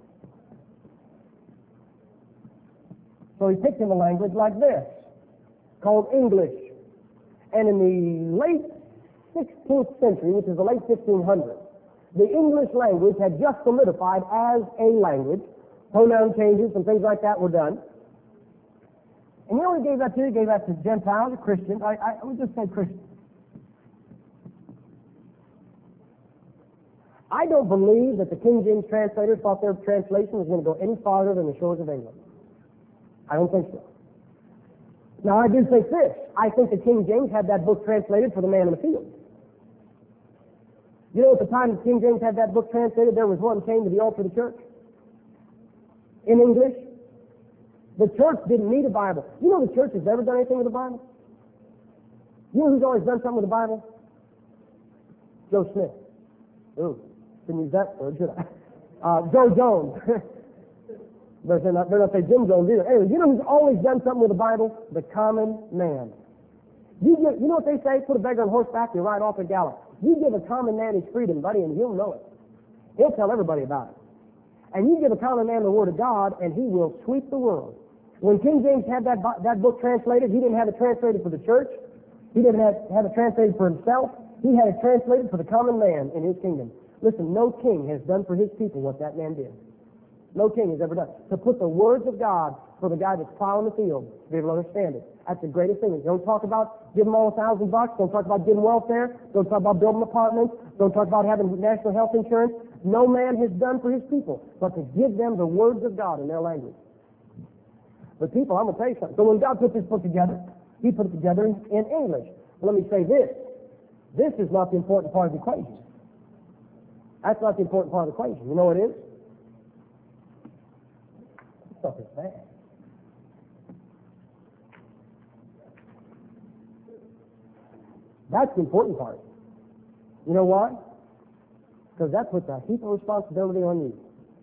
Speaker 1: So he picked him a language like this, called English. And in the late sixteenth century, which is the late fifteen hundreds, the English language had just solidified as a language. Pronoun changes and things like that were done. And you know what he gave that to? He gave that to Gentiles or Christians. I, I would just say Christians. I don't believe that the King James translators thought their translation was going to go any farther than the shores of England. I don't think so. Now, I do think this. I think the King James had that book translated for the man in the field. You know, at the time the King James had that book translated, there was one came to the altar of the church. In English. The church didn't need a Bible. You know the church has never done anything with the Bible? You know who's always done something with the Bible? Joe Smith. Ooh, didn't use that word, should I? Uh, Joe Jones. But they're not, they're not say Jim Jones either. Anyway, you know who's always done something with the Bible? The common man. You, get, you know what they say? Put a beggar on horseback, you ride off and gallop. You give a common man his freedom, buddy, and he'll know it. He'll tell everybody about it. And you give a common man the Word of God, and he will sweep the world. When King James had that, that book translated, he didn't have it translated for the church. He didn't have, have it translated for himself. He had it translated for the common man in his kingdom. Listen, no king has done for his people what that man did. No king has ever done. To put the words of God for the guy that's plowing the field to be able to understand it. That's the greatest thing. Don't talk about giving them all a thousand bucks. Don't talk about giving welfare. Don't talk about building apartments. Don't talk about having national health insurance. No man has done for his people but to give them the words of God in their language. But people, I'm going to tell you something. So when God put this book together, he put it together in, in English. Let me say this. This is not the important part of the equation. That's not the important part of the equation. You know what it is? This stuff is bad. That's the important part. You know why? Because that puts a heap of responsibility on you.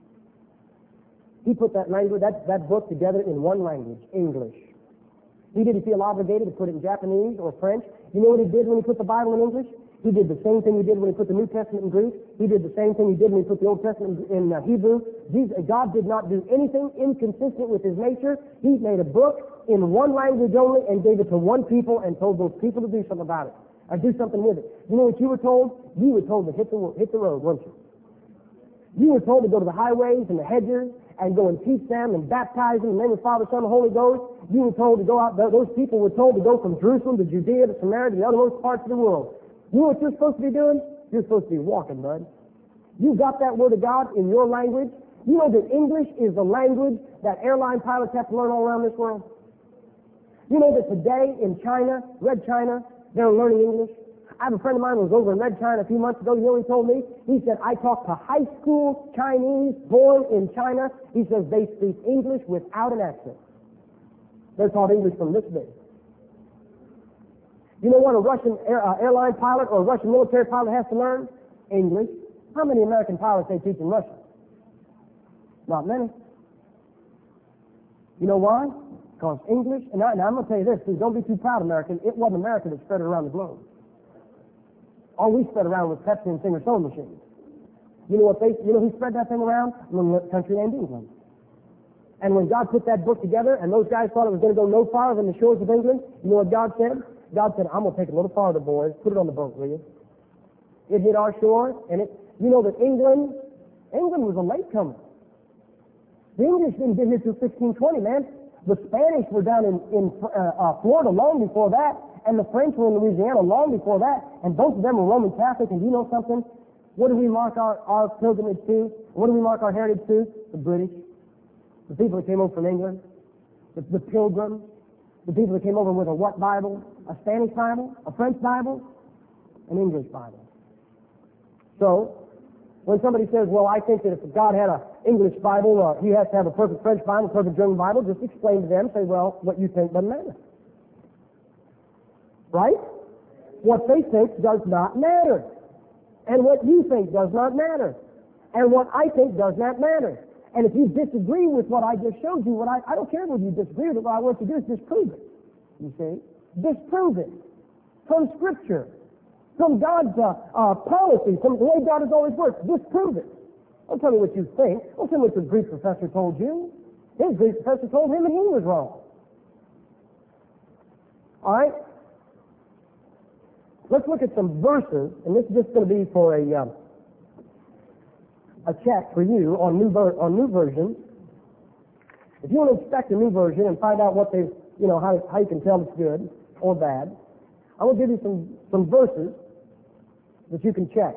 Speaker 1: He put that language, that, that book together in one language, English. He didn't feel obligated to put it in Japanese or French. You know what he did when he put the Bible in English? He did the same thing he did when he put the New Testament in Greek. He did the same thing he did when he put the Old Testament in uh, Hebrew. Jesus, God did not do anything inconsistent with his nature. He made a book in one language only and gave it to one people and told those people to do something about it. Or do something with it. You know what you were told? You were told to hit the, hit the road, weren't you? You were told to go to the highways and the hedges and go and teach them and baptize them in the name of the Father, Son, and Holy Ghost. You were told to go out, those people were told to go from Jerusalem to Judea to Samaria to the othermost parts of the world. You know what you're supposed to be doing? You're supposed to be walking, bud. You got that Word of God in your language. You know that English is the language that airline pilots have to learn all around this world? You know that today in China, Red China, they're learning English? I have a friend of mine who was over in Red China a few months ago. You know what he told me? He said, I talked to high school Chinese born in China. He says they speak English without an accent. They're taught English from this big. You know what a Russian air, uh, airline pilot or a Russian military pilot has to learn? English. How many American pilots they teach in Russian? Not many. You know why? Because English, and, I, and I'm going to tell you this, please don't be too proud, American. It wasn't America that spread it around the globe. All we spread around was Pepsi and Singer sewing machines. You know what they, you know who spread that thing around? A country named England. And when God put that book together, and those guys thought it was going to go no farther than the shores of England, you know what God said? God said, I'm going to take it a little farther, boys. Put it on the boat, will you? It hit our shore, and it, you know that England, England was a latecomer. The English didn't get here till sixteen twenty, man. The Spanish were down in, in uh, uh, Florida long before that, and the French were in Louisiana long before that, and both of them were Roman Catholic, and you know something? What do we mark our, our pilgrimage to? What do we mark our heritage to? The British. The people that came over from England. The, the Pilgrims. The people that came over with a what Bible? A Spanish Bible? A French Bible? An English Bible. So, when somebody says, well, I think that if God had an English Bible, uh, he has to have a perfect French Bible, a perfect German Bible, just explain to them, say, well, what you think doesn't matter. Right? What they think does not matter. And what you think does not matter. And what I think does not matter. And if you disagree with what I just showed you, what I, I don't care whether you disagree with it, what I want you to do is disprove it. You see? Disprove it. From Scripture. From God's uh, uh, policy, from the way God has always worked. Disprove it. Don't tell me what you think. Don't tell me what your Greek professor told you. His Greek professor told him and he was wrong. All right? Let's look at some verses, and this is just going to be for a um, a check for you on new ver- on new version. If you want to inspect a new version and find out what they, you know, how how you can tell it's good or bad, I will give you some some verses that you can check.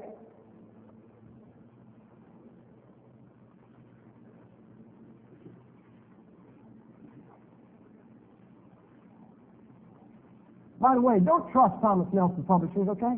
Speaker 1: By the way, don't trust Thomas Nelson Publishers, okay?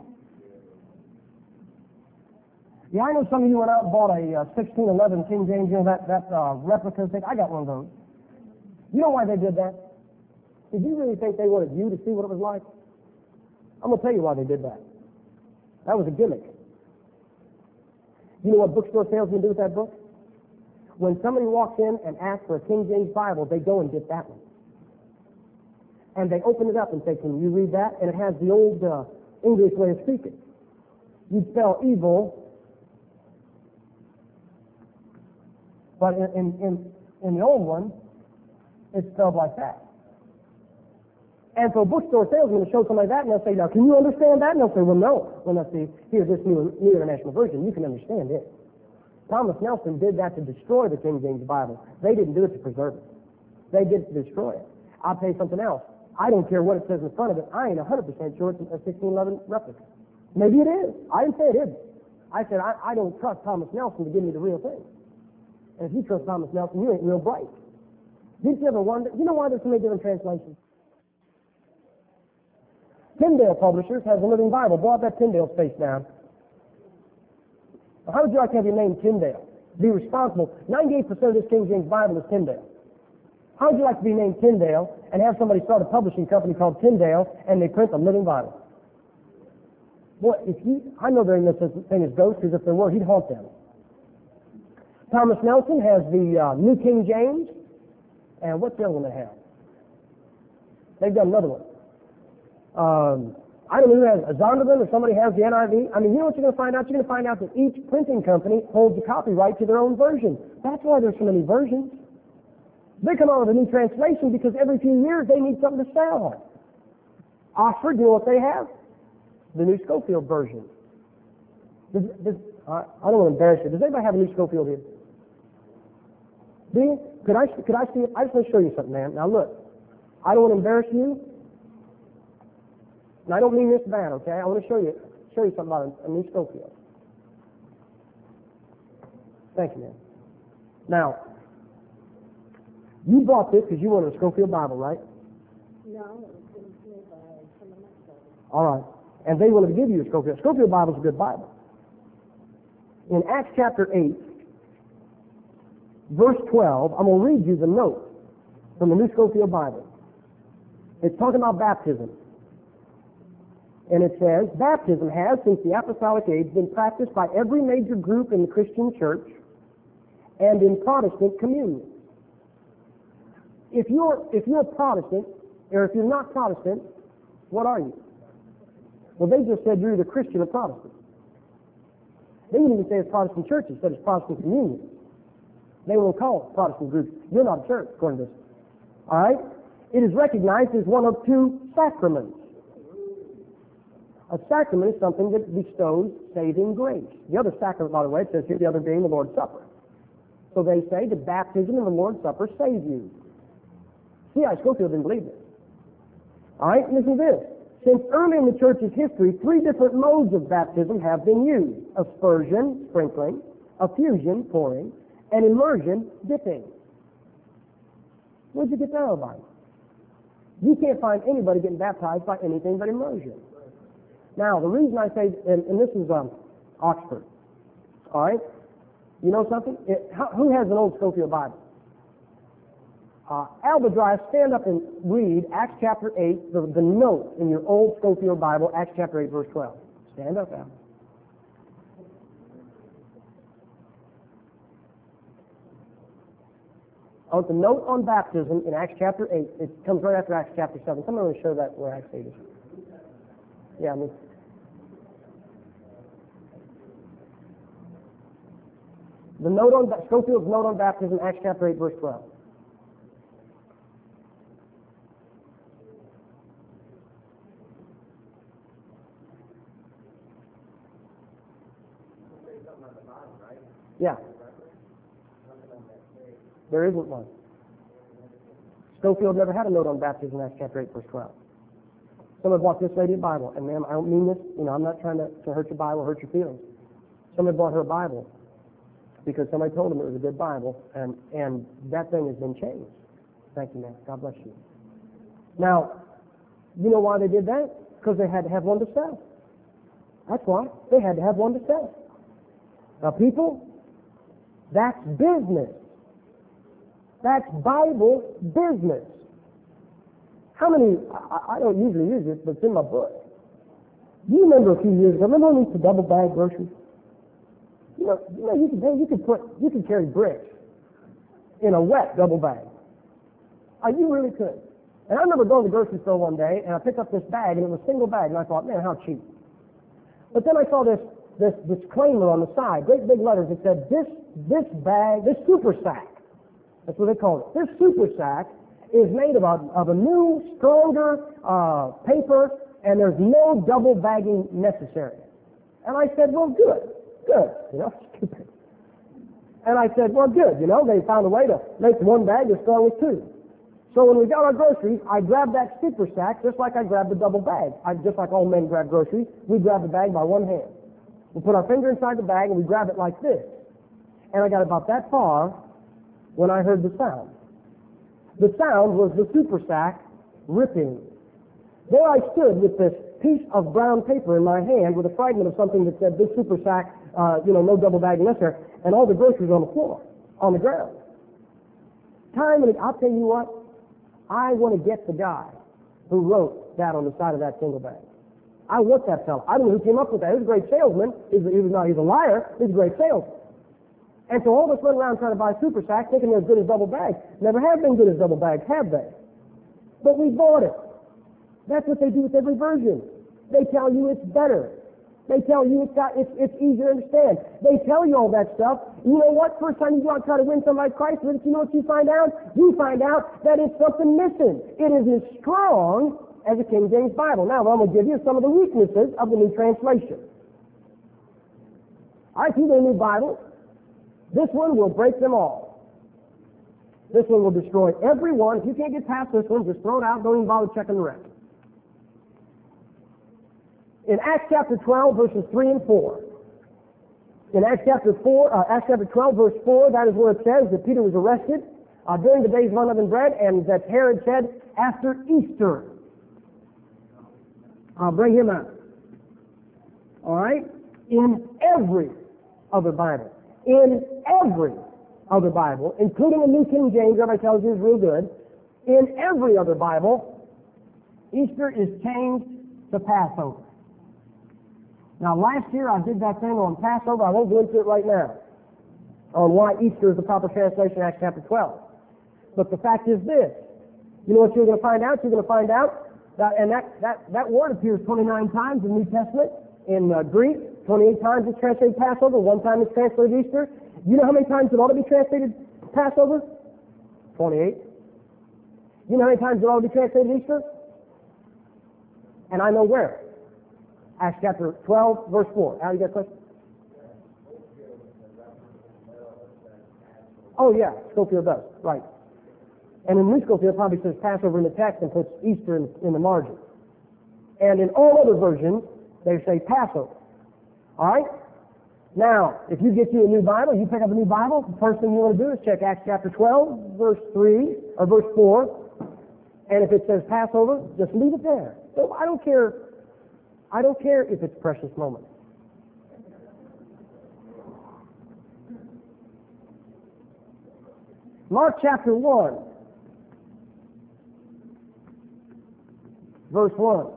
Speaker 1: Yeah, I know some of you went out and bought a uh, sixteen eleven King James, you know, that, that uh, replica thing. I got one of those. You know why they did that? Did you really think they wanted you to see what it was like? I'm going to tell you why they did that. That was a gimmick. You know what bookstore salesmen do with that book? When somebody walks in and asks for a King James Bible, they go and get that one. And they open it up and say, can you read that? And it has the old uh, English way of speaking. You'd spell evil, but in, in, in, in the old one, it's spelled like that. And so a bookstore salesman will show somebody that, and they'll say, now, can you understand that? And they'll say, well, no. Well, let's see, here's this new, new International Version. You can understand it. Thomas Nelson did that to destroy the King James Bible. They didn't do it to preserve it. They did destroy it. I'll tell you something else. I don't care what it says in front of it. I ain't one hundred percent sure it's a sixteen eleven replica. Maybe it is. I didn't say it isn't. I said, I, I don't trust Thomas Nelson to give me the real thing. And if you trust Thomas Nelson, you ain't real bright. Did you ever wonder, you know why there's so many different translations? Tyndale Publishers has a Living Bible. Blow out that Tyndale space down. How would you like to have your name Tyndale? Be responsible. ninety-eight percent of this King James Bible is Tyndale. How would you like to be named Tyndale and have somebody start a publishing company called Tyndale and they print the Living Bible? Boy, if you, I know there ain't no such thing as ghosts, because if there were, he'd haunt them. Thomas Nelson has the uh, New King James, and what's the other one they have? They've done another one. Um, I don't know who has a Zondervan or somebody has the N I V. I mean, you know what you're going to find out? You're going to find out that each printing company holds the copyright to their own version. That's why there's so many versions. They come out with a new translation because every few years they need something to sell. Oxford, you know what they have? The New Schofield version. Does, does, uh, I don't want to embarrass you. Does anybody have a New Schofield here? Do you? Could I, could I see it? I just want to show you something, man. Now look, I don't want to embarrass you. And I don't mean this bad, okay? I want to show you, show you something about a, a New Schofield. Thank you, man. Now, you bought this because you wanted a Schofield Bible, right?
Speaker 2: No, it was given to me by someone else.
Speaker 1: All right. And they wanted to give you a Schofield. Schofield Bible is a good Bible. In Acts chapter eight, verse twelve, I'm going to read you the note from the New Schofield Bible. It's talking about baptism. And it says, baptism has, since the apostolic age, been practiced by every major group in the Christian church and in Protestant communions. If you're, if you're a Protestant, or if you're not Protestant, what are you? Well, they just said you're either Christian or Protestant. They didn't even say it's Protestant churches, they said it's Protestant communions. They won't call it Protestant groups. You're not a church, according to this. All right? It is recognized as one of two sacraments. A sacrament is something that bestows saving grace. The other sacrament, by the way, it says here, the other being the Lord's Supper. So they say the baptism and the Lord's Supper save you. See, I Schofield didn't believe this. All right, listen to this. Since early in the church's history, three different modes of baptism have been used: aspersion, sprinkling; effusion, pouring; and immersion, dipping. Where'd you get that out of the Bible? You can't find anybody getting baptized by anything but immersion. Now, the reason I say, and, and this is um, Oxford, all right? You know something? It, how, who has an old Schofield Bible? Uh, Alba Drive, stand up and read Acts chapter eight, the, the note in your old Schofield Bible, Acts chapter eight, verse twelve. Stand up, Alba. Oh, the note on baptism in Acts chapter eight. It comes right after Acts chapter seven. Somebody will show that where Acts eight is. Yeah, I mean. The note on Schofield's note on baptism, Acts chapter eight, verse twelve. Yeah. There isn't one. Schofield never had a note on baptism in Acts chapter eight, verse twelve. Someone bought this lady a Bible, and ma'am, I don't mean this, you know, I'm not trying to, to hurt your Bible, hurt your feelings. Somebody bought her a Bible because somebody told them it was a good Bible, and, and that thing has been changed. Thank you, ma'am. God bless you. Now, you know why they did that? Because they had to have one to sell. That's why. They had to have one to sell. Now, people, that's business. That's Bible business. How many, I, I don't usually use this, but it's in my book. Do you remember a few years ago, remember when we used to double bag groceries? You know, you know, you could, you could put, you could carry bricks in a wet double bag. Uh, you really could. And I remember going to the grocery store one day, and I picked up this bag, and it was a single bag, and I thought, man, how cheap. But then I saw this, this disclaimer on the side, great big letters, that said, this, this bag, this super sack, that's what they call it, this super sack is made of a, of a new, stronger uh, paper, and there's no double bagging necessary. And I said, well, good, good, you know, stupid. And I said, well, good, you know, they found a way to make one bag as strong as two. So when we got our groceries, I grabbed that super sack just like I grabbed the double bag. I, just like all men grab groceries, we grab the bag by one hand. We put our finger inside the bag and we grab it like this. And I got about that far when I heard the sound. The sound was the super sack ripping. There I stood with this piece of brown paper in my hand with a fragment of something that said, this super sack, uh, you know, no double bag necessary, and all the groceries on the floor, on the ground. Time and I'll tell you what, I want to get the guy who wrote that on the side of that single bag. I want that fellow. I don't know who came up with that. He was a great salesman. He was, he was not, he's a liar. He's a great salesman. And so all of us went around trying to buy super sacks thinking they're as good as double bags. Never have been good as double bags, have they? But we bought it. That's what they do with every version. They tell you it's better. They tell you it's got, it's, it's easier to understand. They tell you all that stuff. You know what? First time you go out and try to win somebody to Christ with it, you know what you find out? You find out that it's something missing. It isn't as strong as the King James Bible. Now, I'm going to give you some of the weaknesses of the New Translation. All right, you get a new Bible. This one will break them all. This one will destroy every one. If you can't get past this one, just throw it out. Don't even bother checking the rest. In Acts chapter twelve, verses three and four. In Acts chapter four, uh, Acts chapter twelve, verse four, that is where it says that Peter was arrested uh, during the days of unleavened bread, and that Herod said, after Easter, I'll bring him out. All right? In every other Bible. In every other Bible, including the New King James, everybody tells you is real good. In every other Bible, Easter is changed to Passover. Now, last year I did that thing on Passover. I won't go into it right now on why Easter is the proper translation, Acts chapter twelve. But the fact is this. You know what you're going to find out? You're going to find out that, and that, that, that word appears twenty-nine times in the New Testament in uh, Greek. twenty-eight times it's translated Passover. One time it's translated Easter. You know how many times it ought to be translated Passover? twenty-eight. You know how many times it ought to be translated Easter? And I know where. Acts chapter twelve, verse four. Al, you got a question? Oh, yeah, Scofield does, right. And in New Scofield probably says Passover in the text and puts Easter in, in the margin. And in all other versions, they say Passover. All right? Now, if you get you a new Bible, you pick up a new Bible, the first thing you want to do is check Acts chapter twelve, verse three, or verse four. And if it says Passover, just leave it there. So I don't care. I don't care if it's precious moment. Mark chapter one, verse one.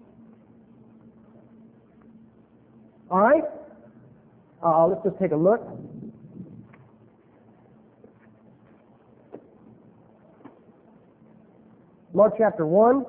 Speaker 1: All right? Uh, let's just take a look. Mark chapter one.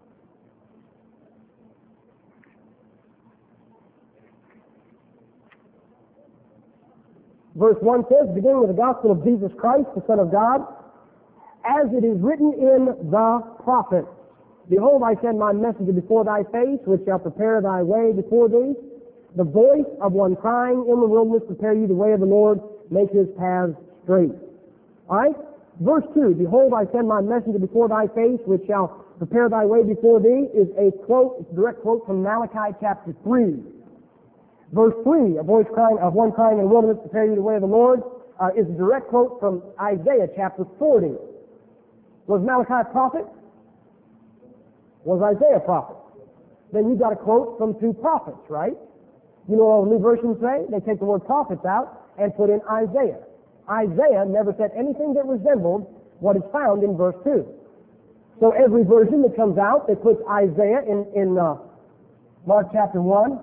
Speaker 1: Verse one says, beginning with the gospel of Jesus Christ, the Son of God, as it is written in the prophets, behold, I send my messenger before thy face, which shall prepare thy way before thee. The voice of one crying in the wilderness, prepare you the way of the Lord, make his paths straight. All right? Verse two, behold, I send my messenger before thy face, which shall prepare thy way before thee, is a quote, it's a direct quote from Malachi chapter three. Verse three, a voice crying, of one crying in the wilderness, prepare you the way of the Lord, uh, is a direct quote from Isaiah chapter forty. Was Malachi a prophet? Was Isaiah a prophet? Then you've got a quote from two prophets, right? You know what all the new versions say? They take the word prophets out and put in Isaiah. Isaiah never said anything that resembled what is found in verse two. So every version that comes out that puts Isaiah in, in uh, Mark chapter one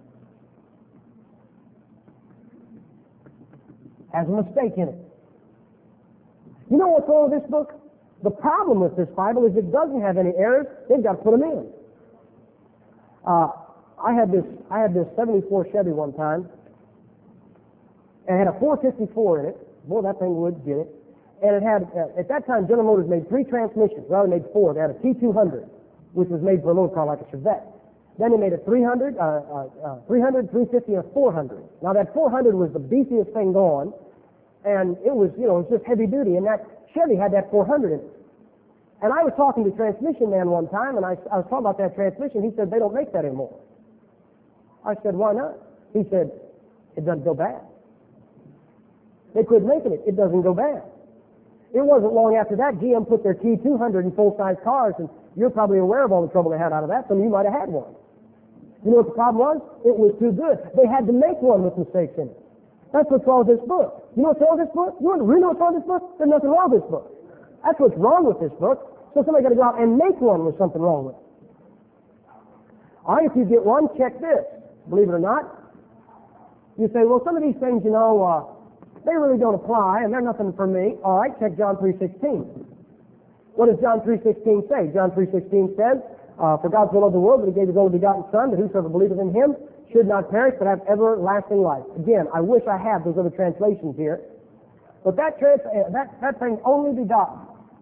Speaker 1: has a mistake in it. You know what's wrong with this book? The problem with this Bible is it doesn't have any errors. They've got to put them in. Uh, I had this I had this seventy-four Chevy one time, and it had a four fifty-four in it. Boy, that thing would get it. And it had, uh, at that time, General Motors made three transmissions. Well, they made four. They had a T two hundred, which was made for a little car like a Chevette. Then they made a three hundred, uh, uh, uh, three hundred, three fifty, and a four hundred. Now, that four hundred was the beefiest thing going, and it was, you know, it was just heavy duty. And that Chevy had that four hundred in it. And I was talking to the transmission man one time, and I, I was talking about that transmission. He said, they don't make that anymore. I said, why not? He said, it doesn't go bad. They quit making it. It doesn't go bad. It wasn't long after that G M put their T two hundred in full-size cars, and you're probably aware of all the trouble they had out of that. Some of you might have had one. You know what the problem was? It was too good. They had to make one with mistakes in it. That's what's wrong with this book. You know what's wrong with this book? You want to really know what's wrong with this book? There's nothing wrong with this book. That's what's wrong with this book. So somebody got to go out and make one with something wrong with it. All right, if you get one, check this. Believe it or not, you say, well, some of these things, you know, uh, they really don't apply, and they're nothing for me. All right, check John three sixteen. What does John three sixteen say? John three sixteen says, uh, for God so loved the world that he gave his only begotten Son, that whosoever believeth in him should not perish, but have everlasting life. Again, I wish I had those other translations here. But that, trans- uh, that, that thing, only begotten.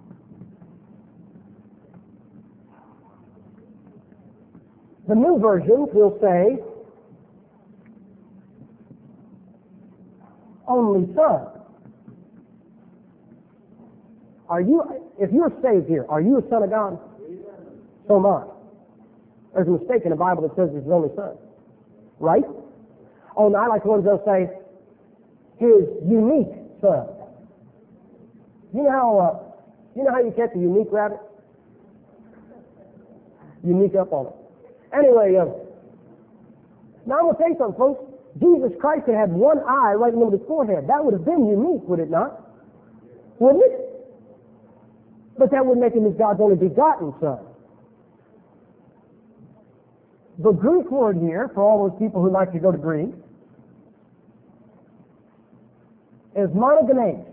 Speaker 1: The new versions will say, only Son. Are you, if you're saved here, are you a son of God? So am I. There's a mistake in the Bible that says he's his only son. Right? Oh, now I like the ones that'll say, his unique son. You know how, uh, you know how you catch a unique rabbit? Unique up on it. Anyway, uh, now I'm going to tell you something, folks. Jesus Christ had had one eye right in the middle of his forehead. That would have been unique, would it not? Wouldn't it? But that would make him as God's only begotten Son. The Greek word here, for all those people who like to go to Greek, is monogenes.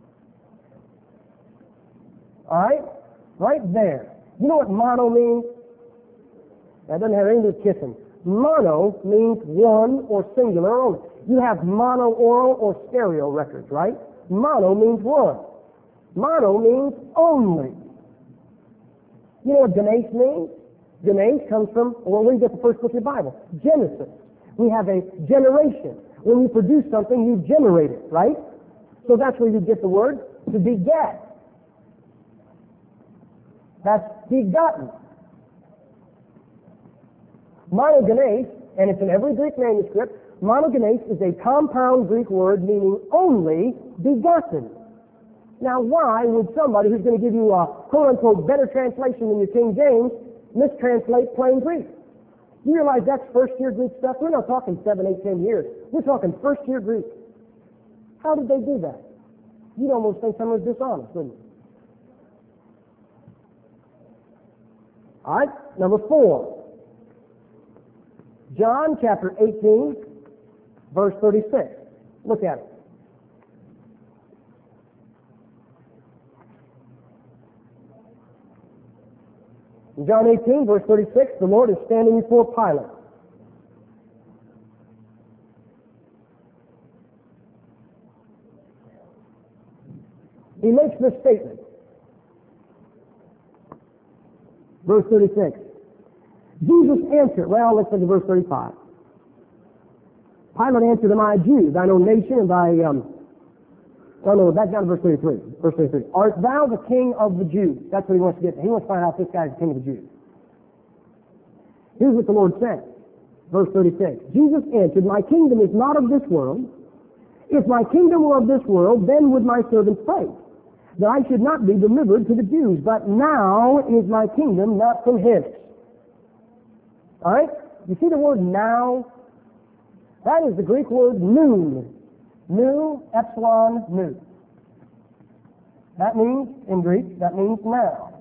Speaker 1: All right? Right there. You know what mono means? That doesn't have anything to do with kissing. Mono means one or singular only. You have mono-oral or stereo records, right? Mono means one. Mono means only. You know what Genes means? Genes comes from, well, where do you get the first book of the Bible? Genesis. We have a generation. When you produce something, you generate it, right? So that's where you get the word to beget. That's begotten. Monogenes, and it's in every Greek manuscript, monogenes is a compound Greek word meaning only begotten. Now, why would somebody who's going to give you a quote-unquote better translation than your King James mistranslate plain Greek? You realize that's first-year Greek stuff? We're not talking seven, eight, ten years. We're talking first-year Greek. How did they do that? You'd almost think someone was dishonest, wouldn't you? All right, number four. John chapter eighteen, verse thirty-six. Look at it. In John eighteen, verse thirty-six, the Lord is standing before Pilate. He makes this statement. Verse thirty-six. Jesus answered, well, let's look at verse thirty-five. Pilate answered, am I a Jew, thine own nation, and thy, um, oh no, back down to verse thirty-three. Verse thirty-three. Art thou the king of the Jews? That's what he wants to get to. He wants to find out if this guy's the king of the Jews. Here's what the Lord said. Verse thirty-six. Jesus answered, my kingdom is not of this world. If my kingdom were of this world, then would my servants pray, that I should not be delivered to the Jews. But now is my kingdom not from hence. All right? You see the word now? That is the Greek word noon. Nu, epsilon, nu. That means, in Greek, that means now.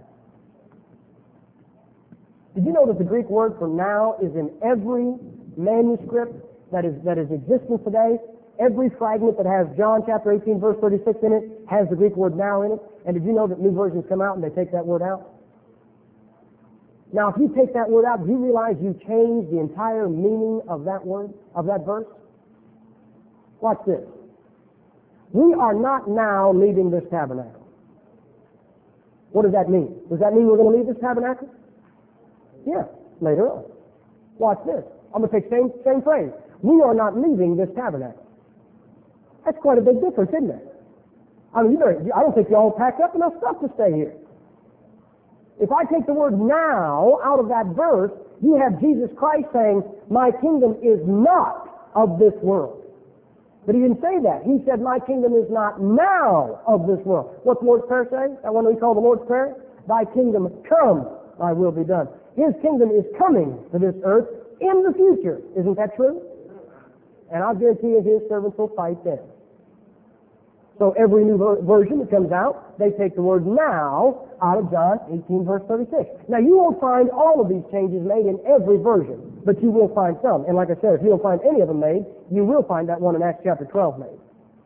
Speaker 1: Did you know that the Greek word for now is in every manuscript that is that is existent today? Every fragment that has John chapter eighteen, verse thirty-six in it has the Greek word now in it. And did you know that new versions come out and they take that word out? Now, if you take that word out, do you realize you change the entire meaning of that word, of that verse? Watch this. We are not now leaving this tabernacle. What does that mean? Does that mean we're going to leave this tabernacle? Yeah, later on. Watch this. I'm going to take the same, same phrase. We are not leaving this tabernacle. That's quite a big difference, isn't it? I mean, you better, I don't think you all packed up enough stuff to stay here. If I take the word now out of that verse, you have Jesus Christ saying, my kingdom is not of this world. But he didn't say that. He said, my kingdom is not now of this world. What's the Lord's Prayer say? That one we call the Lord's Prayer? Thy kingdom come, thy will be done. His kingdom is coming to this earth in the future. Isn't that true? And I'll guarantee you his servants will fight then. So every new ver- version that comes out, they take the word now out of John eighteen, verse thirty-six. Now, you won't find all of these changes made in every version, but you will find some. And like I said, if you don't find any of them made, you will find that one in Acts chapter twelve made.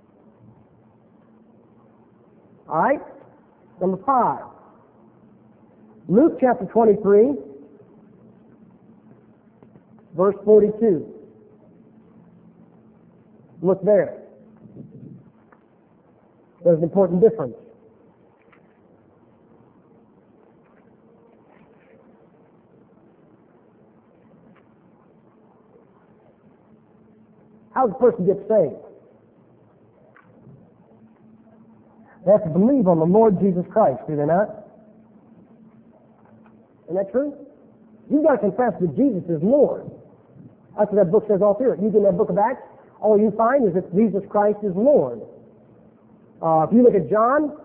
Speaker 1: All right? Number five. Luke chapter twenty-three, verse forty-two. Look there. There's an important difference. How does a person get saved? They have to believe on the Lord Jesus Christ, do they not? Isn't that true? You've got to confess that Jesus is Lord. That's what that book says all through it. You get in that book of Acts, all you find is that Jesus Christ is Lord. Uh, if you look at John,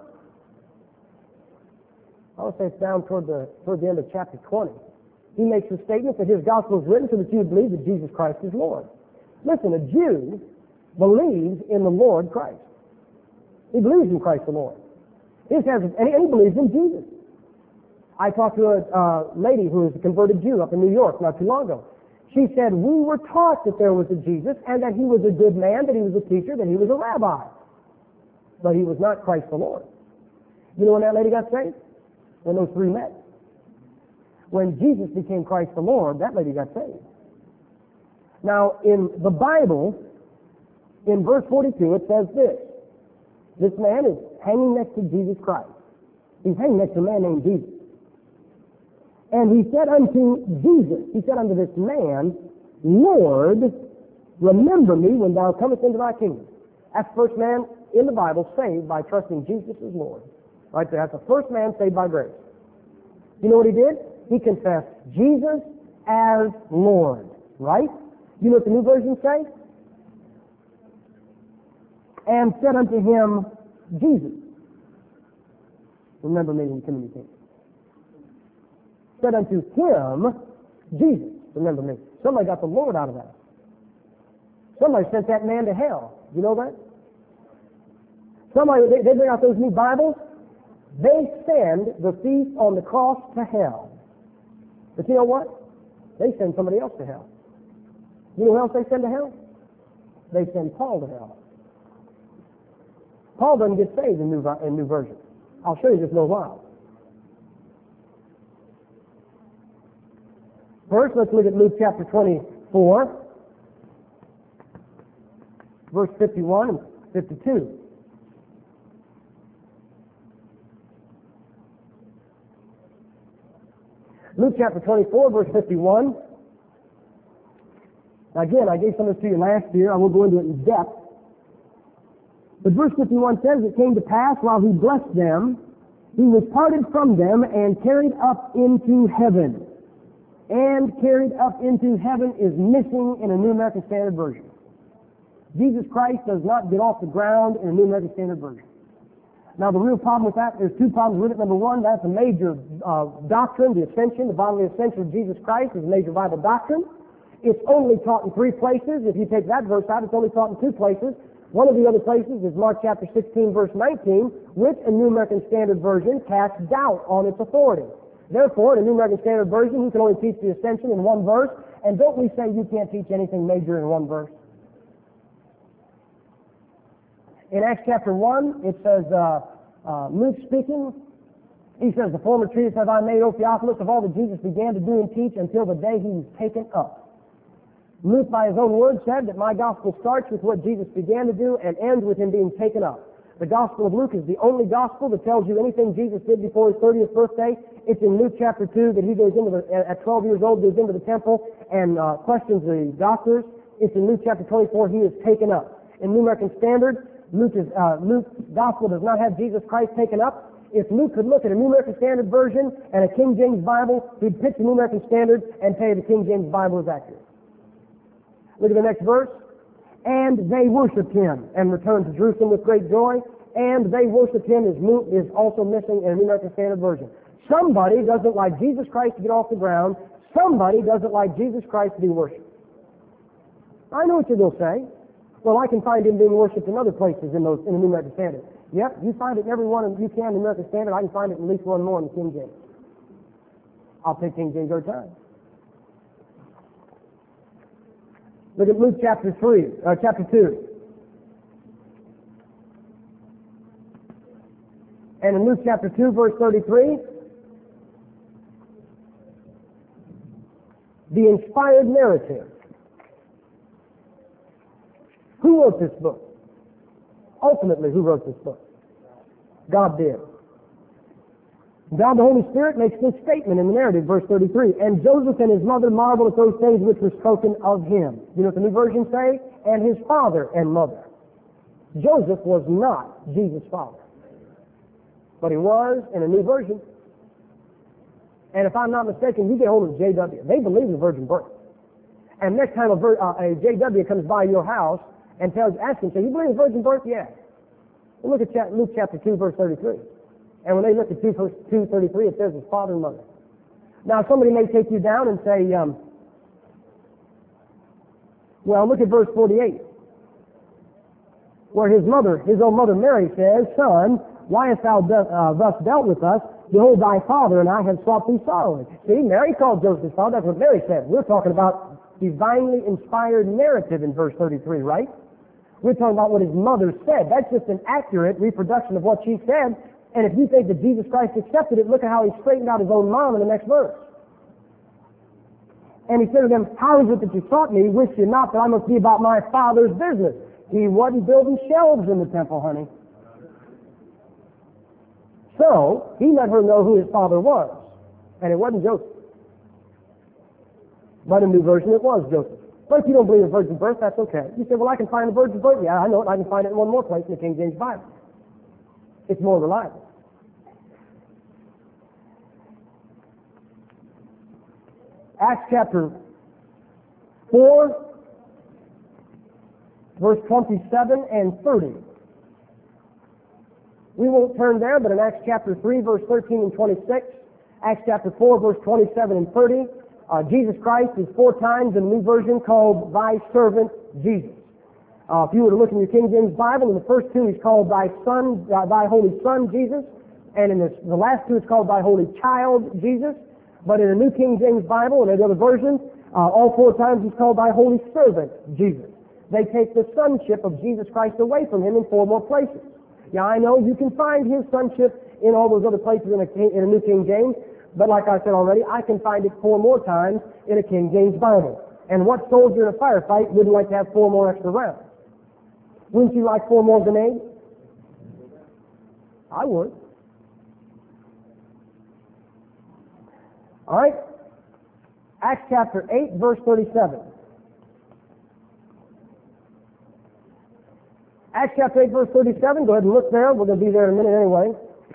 Speaker 1: I would say it's down toward the toward the end of chapter twenty. He makes the statement that his gospel is written so that you would believe that Jesus Christ is Lord. Listen, a Jew believes in the Lord Christ. He believes in Christ the Lord. He has, and he believes in Jesus. I talked to a uh, lady who is a converted Jew up in New York not too long ago. She said, we were taught that there was a Jesus and that he was a good man, that he was a teacher, that he was a rabbi. But he was not Christ the Lord. You know when that lady got saved? When those three met. When Jesus became Christ the Lord, that lady got saved. Now, in the Bible, in verse forty-two, it says this. This man is hanging next to Jesus Christ. He's hanging next to a man named Jesus. And he said unto Jesus, he said unto this man, Lord, remember me when thou comest into thy kingdom. That's the first man in the Bible saved by trusting Jesus as Lord. Right there. That's the first man saved by grace. You know what he did? He confessed Jesus as Lord. Right? You know what the New Version say? And said unto him, Jesus, remember me when you come into the kingdom. Said unto him, Jesus, remember me. Somebody got the Lord out of that. Somebody sent that man to hell. You know that? Somebody, they, they bring out those new Bibles. They send the thief on the cross to hell. But you know what? They send somebody else to hell. You know who else they send to hell? They send Paul to hell. Paul doesn't get saved in New, in new Version. I'll show you just in a little while. First, let's look at Luke chapter twenty-four, verse fifty-one and fifty-two. Luke chapter twenty-four, verse fifty-one. Now again, I gave some of this to you last year. I won't go into it in depth. But verse fifty-one says, it came to pass while he blessed them, he was parted from them and carried up into heaven. And carried up into heaven is missing in a New American Standard Version. Jesus Christ does not get off the ground in a New American Standard Version. Now, the real problem with that, there's two problems with it. Number one, that's a major uh, doctrine, the ascension, the bodily ascension of Jesus Christ is a major Bible doctrine. It's only taught in three places. If you take that verse out, it's only taught in two places. One of the other places is Mark chapter sixteen, verse nineteen, which a New American Standard Version casts doubt on its authority. Therefore, in a New American Standard Version, you can only teach the ascension in one verse. And don't we say you can't teach anything major in one verse? In Acts chapter one, it says, uh, uh, Luke speaking, he says, the former treatise have I made, O Theophilus, of all that Jesus began to do and teach until the day he was taken up. Luke, by his own words, said that my gospel starts with what Jesus began to do and ends with him being taken up. The Gospel of Luke is the only gospel that tells you anything Jesus did before his thirtieth birthday. It's in Luke chapter two that he goes into the, at twelve years old, goes into the temple and uh, questions the doctors. It's in Luke chapter twenty-four, he is taken up. In New American Standard, Luke is, uh, Luke's gospel does not have Jesus Christ taken up. If Luke could look at a New American Standard Version and a King James Bible, he'd pick the New American Standard and say the King James Bible is accurate. Look at the next verse. And they worshiped him and returned to Jerusalem with great joy. And they worshiped him is, is also missing in a New American Standard Version. Somebody doesn't like Jesus Christ to get off the ground. Somebody doesn't like Jesus Christ to be worshipped. I know what you're going to say. Well, I can find him being worshipped in other places in those in the New American Standard. Yep, you find it in every one you can in the American Standard. I can find it in at least one more in the King James. I'll take King James every time. Look at Luke chapter three, uh, chapter two. And in Luke chapter two, verse thirty-three, the inspired narrative. Who wrote this book? Ultimately, who wrote this book? God did. God the Holy Spirit makes this statement in the narrative, verse thirty-three. And Joseph and his mother marveled at those things which were spoken of him. You know what the New Version say? And his father and mother. Joseph was not Jesus' father. But he was in a New Version. And if I'm not mistaken, you get hold of J W. They believe in the virgin birth. And next time a, vir- uh, a J W comes by your house and tells, ask him, say, you believe in virgin birth? Yeah. Well, look at cha- Luke chapter two, verse thirty-three. And when they look at two, two thirty-three, it says his father and mother. Now, somebody may take you down and say, um, well, look at verse forty-eight, where his mother, his own mother Mary says, Son, why hast thou de- uh, thus dealt with us? Behold, thy father and I have sought thee sorrowing. See, Mary called Joseph father. That's what Mary said. We're talking about divinely inspired narrative in verse thirty-three, right? We're talking about what his mother said. That's just an accurate reproduction of what she said. And if you think that Jesus Christ accepted it, look at how he straightened out his own mom in the next verse. And he said to them, how is it that you sought me? Wish you not that I must be about my father's business. He wasn't building shelves in the temple, honey. So, he let her know who his father was. And it wasn't Joseph. But in New Version, it was Joseph. But if you don't believe in virgin birth, that's okay. You say, well, I can find the virgin birth. Yeah, I know it. I can find it in one more place in the King James Bible. It's more reliable. Acts chapter four, verse twenty-seven and thirty. We won't turn there, but in Acts chapter three, verse thirteen and twenty-six, Acts chapter four, verse twenty-seven and thirty, uh, Jesus Christ is four times in the New Version called thy servant Jesus. Uh, if you were to look in your King James Bible, in the first two he's called thy son, uh, thy holy son Jesus, and in this, the last two it's called thy holy child Jesus. But in the New King James Bible and in other versions, uh, all four times he's called thy holy servant Jesus. They take the sonship of Jesus Christ away from him in four more places. Yeah, I know you can find his sonship in all those other places in a, in a New King James, but like I said already, I can find it four more times in a King James Bible. And what soldier in a firefight wouldn't like to have four more extra rounds? Wouldn't you like four more grenades? I would. All right. Acts chapter eight, verse thirty-seven. Acts chapter eight, verse thirty-seven. Go ahead and look there. We're going to be there in a minute anyway.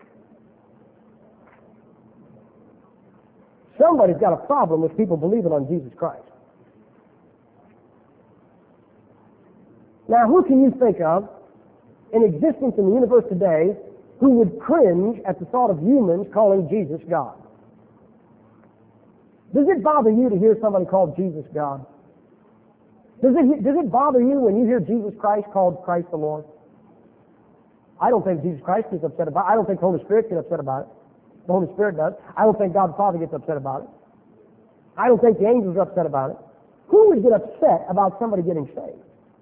Speaker 1: Somebody's got a problem with people believing on Jesus Christ. Now, who can you think of in existence in the universe today who would cringe at the thought of humans calling Jesus God? Does it bother you to hear somebody call Jesus God? Does it, does it bother you when you hear Jesus Christ called Christ the Lord? I don't think Jesus Christ gets upset about it. I don't think the Holy Spirit gets upset about it. The Holy Spirit does. I don't think God the Father gets upset about it. I don't think the angels are upset about it. Who would get upset about somebody getting saved?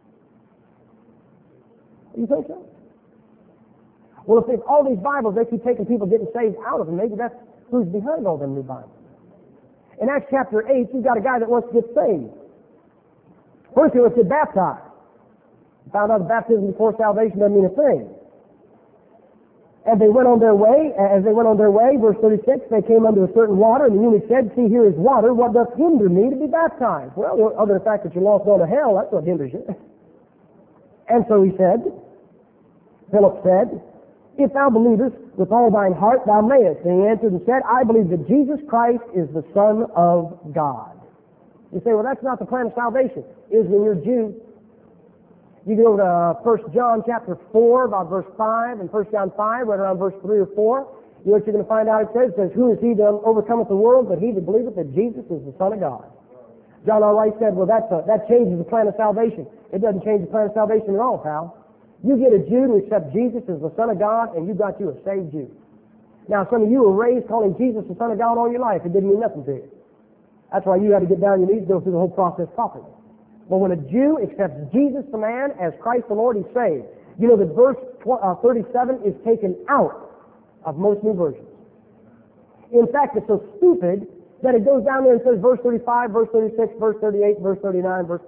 Speaker 1: You think so? Well, if there's all these Bibles, they keep taking people getting saved out of them. Maybe that's who's behind all them new Bibles. In Acts chapter eight, you've got a guy that wants to get saved. First, he wants to get baptized. Found out that baptism before salvation doesn't mean a thing. And they went on their way. As they went on their way, verse thirty-six, they came unto a certain water, and the eunuch said, see, here is water. What doth hinder me to be baptized? Well, other than the fact that you're lost going to hell, that's what hinders you. And so he said, Philip said, if thou believest with all thine heart, thou mayest. And he answered and said, I believe that Jesus Christ is the Son of God. You say, well, that's not the plan of salvation. It is when you're Jew. You go to uh, First John chapter four, about verse five, and First John five, right around verse three or four. You know what you're going to find out? It says, it says, who is he that overcometh the world, but he that believeth that Jesus is the Son of God. John R. Rice said, well, that's a, that changes the plan of salvation. It doesn't change the plan of salvation at all, pal. You get a Jew to accept Jesus as the Son of God, and you got you a saved Jew. Now, some of you were raised calling Jesus the Son of God all your life. It didn't mean nothing to you. That's why you had to get down on your knees and go through the whole process properly. But when a Jew accepts Jesus the man as Christ the Lord, he's saved. You know that verse thirty-seven is taken out of most new versions. In fact, it's so stupid that it goes down there and says verse thirty-five, verse thirty-six, verse thirty-eight, verse thirty-nine, verse...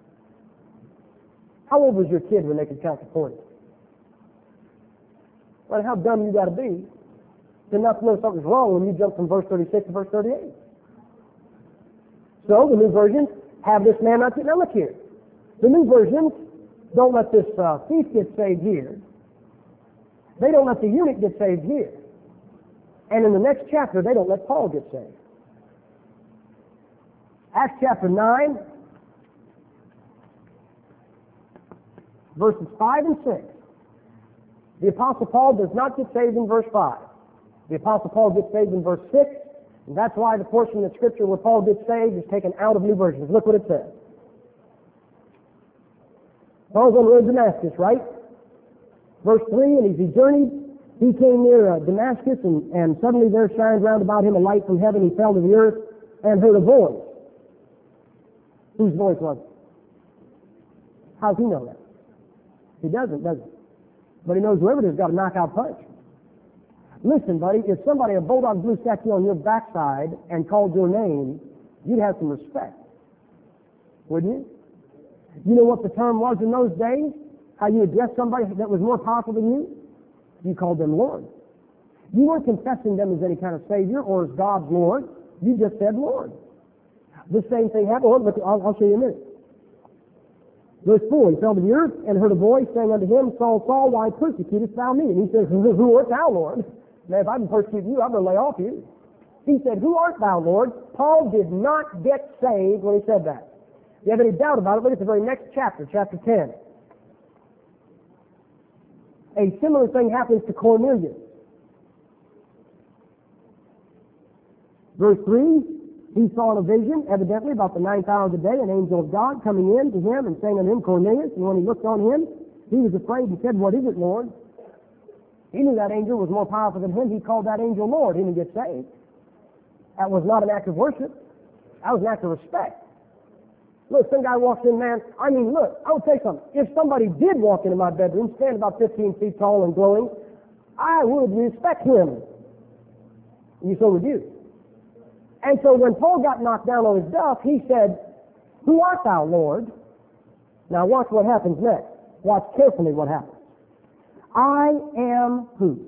Speaker 1: How old was your kid when they could count to forty? Well, how dumb you got to be to not know something's wrong when you jump from verse thirty-six to verse thirty-eight. So the new versions have this man not get... Now look here. The new versions don't let this uh, thief get saved here. They don't let the eunuch get saved here. And in the next chapter, they don't let Paul get saved. Acts chapter nine, verses five and six. The Apostle Paul does not get saved in verse five. The Apostle Paul gets saved in verse six, and that's why the portion of the Scripture where Paul gets saved is taken out of new versions. Look what it says. Paul's on the road to Damascus, right? Verse three, and as he journeyed, he came near uh, Damascus, and, and suddenly there shined round about him a light from heaven. He fell to the earth and heard a voice. Whose voice was it? How does he know that? He doesn't, does he? But he knows whoever it is got a knockout punch. Listen, buddy, if somebody, a bulldog blue statue on your backside and called your name, you'd have some respect. Wouldn't you? You know what the term was in those days? How you addressed somebody that was more powerful than you? You called them Lord. You weren't confessing them as any kind of Savior or as God's Lord. You just said Lord. The same thing happened. Oh, look, I'll, I'll show you in a minute. Verse four, he fell to the earth and heard a voice saying unto him, Saul, Saul, why persecutest thou me? And he says, Who, who art thou, Lord? Now, if I can persecute you, I'm going to lay off you. He said, Who art thou, Lord? Paul did not get saved when he said that. If you have any doubt about it, look at the very next chapter, chapter ten. A similar thing happens to Cornelius. Verse three, he saw in a vision, evidently about the ninth hour of the day, an angel of God coming in to him and saying unto him, Cornelius. And when he looked on him, he was afraid and said, What is it, Lord? He knew that angel was more powerful than him. He called that angel Lord. He didn't get saved. That was not an act of worship. That was an act of respect. Look, some guy walks in, man. I mean, look, I would say something. If somebody did walk into my bedroom, stand about fifteen feet tall and glowing, I would respect him. And so would you. And so when Paul got knocked down on his duff, he said, Who art thou, Lord? Now watch what happens next. Watch carefully what happens. I am who?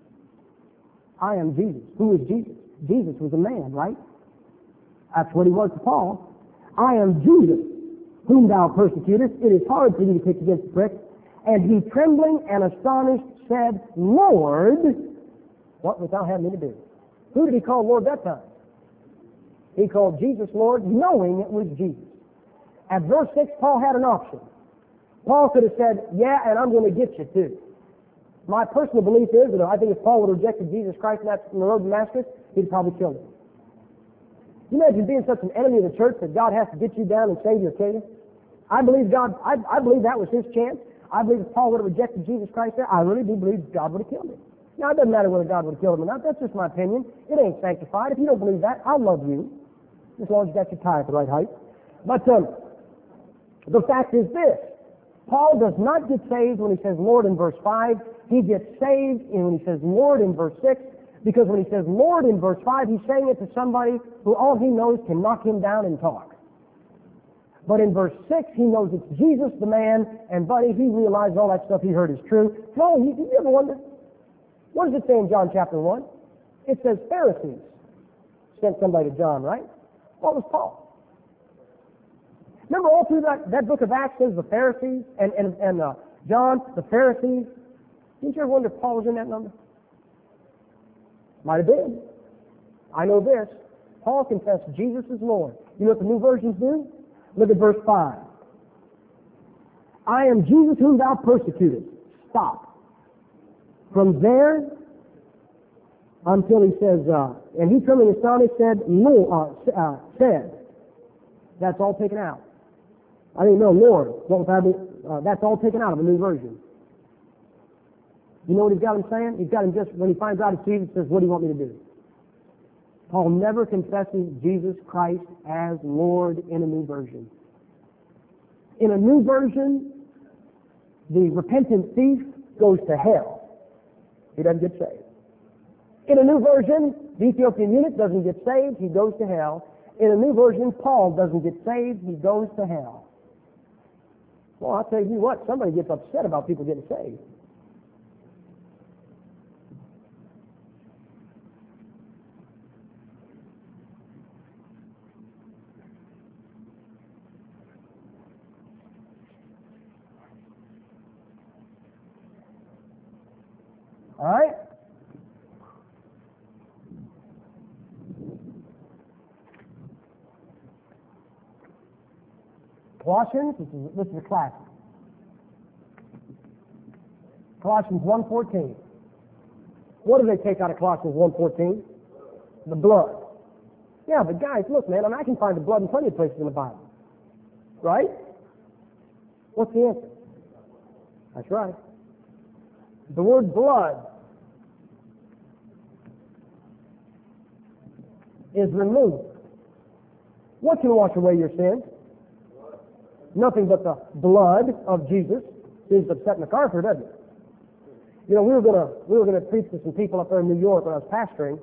Speaker 1: I am Jesus. Who is Jesus? Jesus was a man, right? That's what he was to Paul. I am Judas, whom thou persecutest. It is hard for thee to kick against the prick. And he, trembling and astonished, said, Lord, what wilt thou have me to do? Who did he call Lord that time? He called Jesus Lord, knowing it was Jesus. At verse six, Paul had an option. Paul could have said, yeah, and I'm going to get you too. My personal belief is that I think if Paul would have rejected Jesus Christ in the road to Damascus, he'd probably killed him. Can you imagine being such an enemy of the church that God has to get you down and save you or kill you? I believe God, I, I believe that was his chance. I believe if Paul would have rejected Jesus Christ there, I really do believe God would have killed him. Now, it doesn't matter whether God would have killed him or not. That's just my opinion. It ain't sanctified. If you don't believe that, I'll love you. As long as you got your tie at the right height. But um, the fact is this. Paul does not get saved when he says Lord in verse five. He gets saved when he says Lord in verse six. Because when he says Lord in verse five, he's saying it to somebody who all he knows can knock him down and talk. But in verse six, he knows it's Jesus the man, and buddy, he realized all that stuff he heard is true. So, you, you ever wonder? What does it say in John chapter one? It says Pharisees sent somebody to John, right? What was Paul? Remember all through that, that book of Acts says the Pharisees and, and, and uh, John, the Pharisees. Didn't you ever wonder if Paul was in that number? Might have been. I know this. Paul confessed Jesus is Lord. You know what the new versions do? Look at verse five. I am Jesus whom thou persecutest. Stop. From there until he says, uh, and he trembling astonished said, Lord, uh, uh, said, that's all taken out. I didn't know, Lord, what was that? Uh, that's all taken out of the new version. You know what he's got him saying? He's got him just, when he finds out it's Jesus, he says, what do you want me to do? Paul never confesses Jesus Christ as Lord in a new version. In a new version, the repentant thief goes to hell. He doesn't get saved. In a new version, the Ethiopian eunuch doesn't get saved, he goes to hell. In a new version, Paul doesn't get saved, he goes to hell. Well, I'll tell you what, somebody gets upset about people getting saved. All right? Colossians, this is, this is a classic. Colossians one fourteen. What do they take out of Colossians one fourteen? The blood. Yeah, but guys, look, man, I mean, I can find the blood in plenty of places in the Bible. Right? What's the answer? That's right. The word blood is removed. What can wash away your sins? Nothing but the blood of Jesus. Seems upsetting the carpenter, doesn't it? You know, we were gonna we were gonna preach to some people up there in New York when I was pastoring,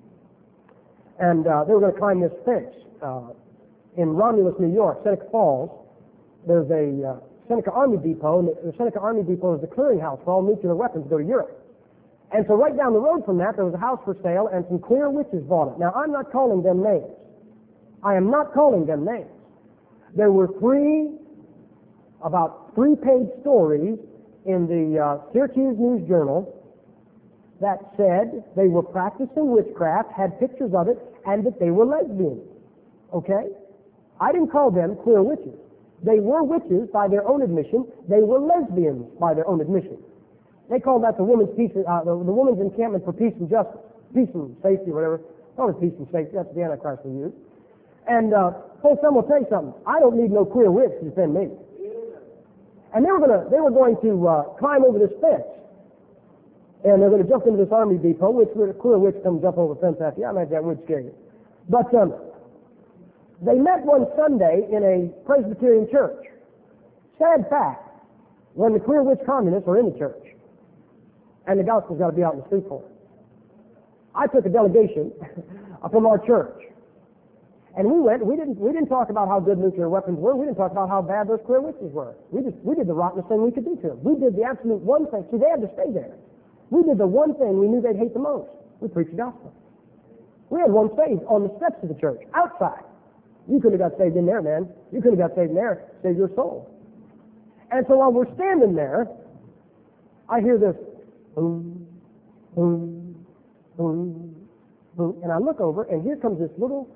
Speaker 1: and uh, they were gonna climb this fence uh, in Romulus, New York, Seneca Falls. There's a uh, Seneca Army Depot, and the Seneca Army Depot is the clearinghouse for all nuclear weapons to go to Europe. And so right down the road from that, there was a house for sale, and some clear witches bought it. Now, I'm not calling them names. I am not calling them names. There were three, about three-page stories in the uh, Syracuse News Journal that said they were practicing witchcraft, had pictures of it, and that they were lesbians. Okay? I didn't call them clear witches. They were witches by their own admission. They were lesbians by their own admission. They called that the woman's peace, uh, the, the woman's encampment for peace and justice, peace and safety, or whatever. Call it peace and safety. That's the Antichrist will use. And uh, folks, I'm gonna tell you something. I don't need no queer witch to defend me. And they were gonna, they were going to uh, climb over this fence, and they're going to jump into this army depot. Which a queer witch comes jump over the fence after you. I imagine that would scare you. But um, they met one Sunday in a Presbyterian church. Sad fact: when the queer witch communists are in the church, and the gospel's got to be out in the street for them. I took a delegation from our church, and we went. We didn't. We didn't talk about how good nuclear weapons were. We didn't talk about how bad those queer witches were. We just. We did the rottenest thing we could do to them. We did the absolute one thing. See, they had to stay there. We did the one thing we knew they'd hate the most. We preached the gospel. We had one saved on the steps of the church, outside. You could have got saved in there, man. You could have got saved in there, saved your soul. And so while we're standing there, I hear this boom, boom, boom, boom, and I look over, and here comes this little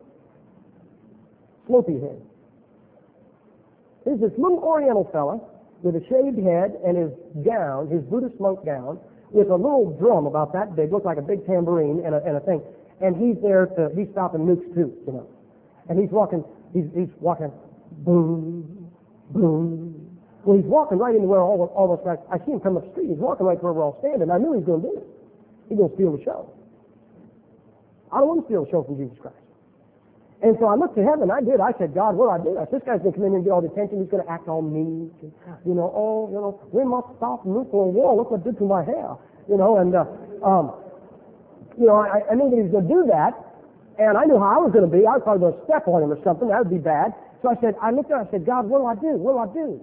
Speaker 1: slopey head. There's this little Oriental fella with a shaved head and his gown, his Buddhist monk gown, with a little drum about that big, looked like a big tambourine and a, and a thing. And he's there to, he's stopping Nuke's tooth, you know. And he's walking, he's, he's walking, boom, boom. Well, he's walking right into where all, all of us, I see him come up the street. He's walking right to where we're all standing. I knew he was going to do it. He's going to steal the show. I don't want to steal the show from Jesus Christ. And so I looked to heaven. I did. I said, God, what do I do? I said, this guy's going to come in here and get all the attention. He's going to act all meek. And, you know, oh, you know, we must stop nuclear war. Look what it did to my hair. You know, and, uh, um, you know, I, I knew that he was going to do that. And I knew how I was going to be. I was probably going to step on him or something. That would be bad. So I said, I looked at him. I said, God, what do I do? What do I do?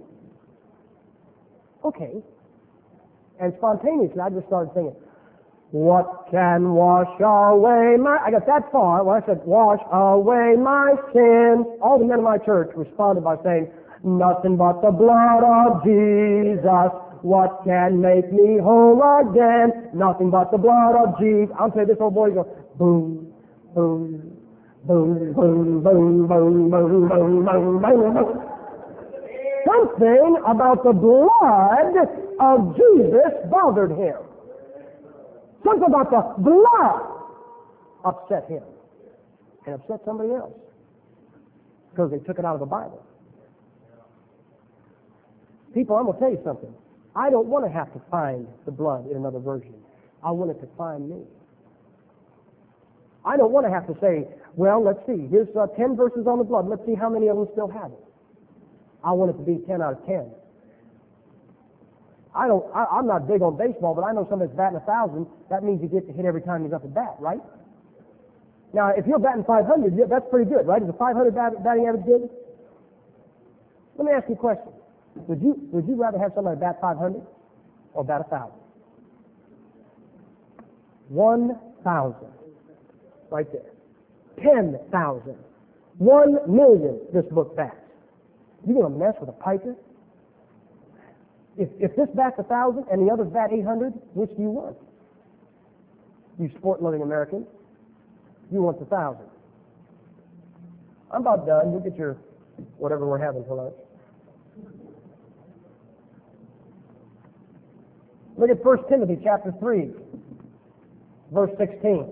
Speaker 1: Okay. And spontaneously, I just started singing, what can wash away my... I got that far when I said, wash away my sins. All the men of my church responded by saying, nothing but the blood of Jesus What can make me whole again? Nothing but the blood of Jesus. I'll tell you, this old boy goes, boom, boom, boom, boom, boom, boom, boom, boom, boom, boom, boom. Something about the blood of Jesus bothered him. Something about the blood upset him and upset somebody else because they took it out of the Bible. People, I'm going to tell you something. I don't want to have to find the blood in another version. I want it to find me. I don't want to have to say, well, let's see, here's uh, ten verses on the blood. Let's see how many of them still have it. I want it to be ten out of ten. I don't, I, I'm not big on baseball, but I know somebody's batting a thousand. That means you get to hit every time he's up at bat, right? Now, if you're batting five hundred, that's pretty good, right? Is a five hundred bat, batting average good? Let me ask you a question. Would you, would you rather have somebody bat five hundred or bat a thousand? one thousand. Right there. ten thousand. one million this book bats. You're going to mess with a piper? If, if this bats a thousand and the others bat eight hundred, which do you want? You sport-loving Americans, you want the thousand. I'm about done. You get your whatever we're having for lunch. Look at First Timothy chapter three, verse sixteen.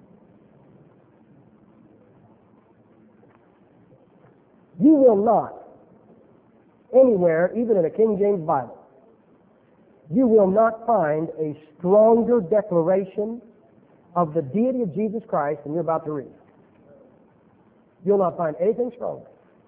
Speaker 1: You will not, anywhere, even in a King James Bible, you will not find a stronger declaration of the deity of Jesus Christ than you're about to read. You'll not find anything stronger.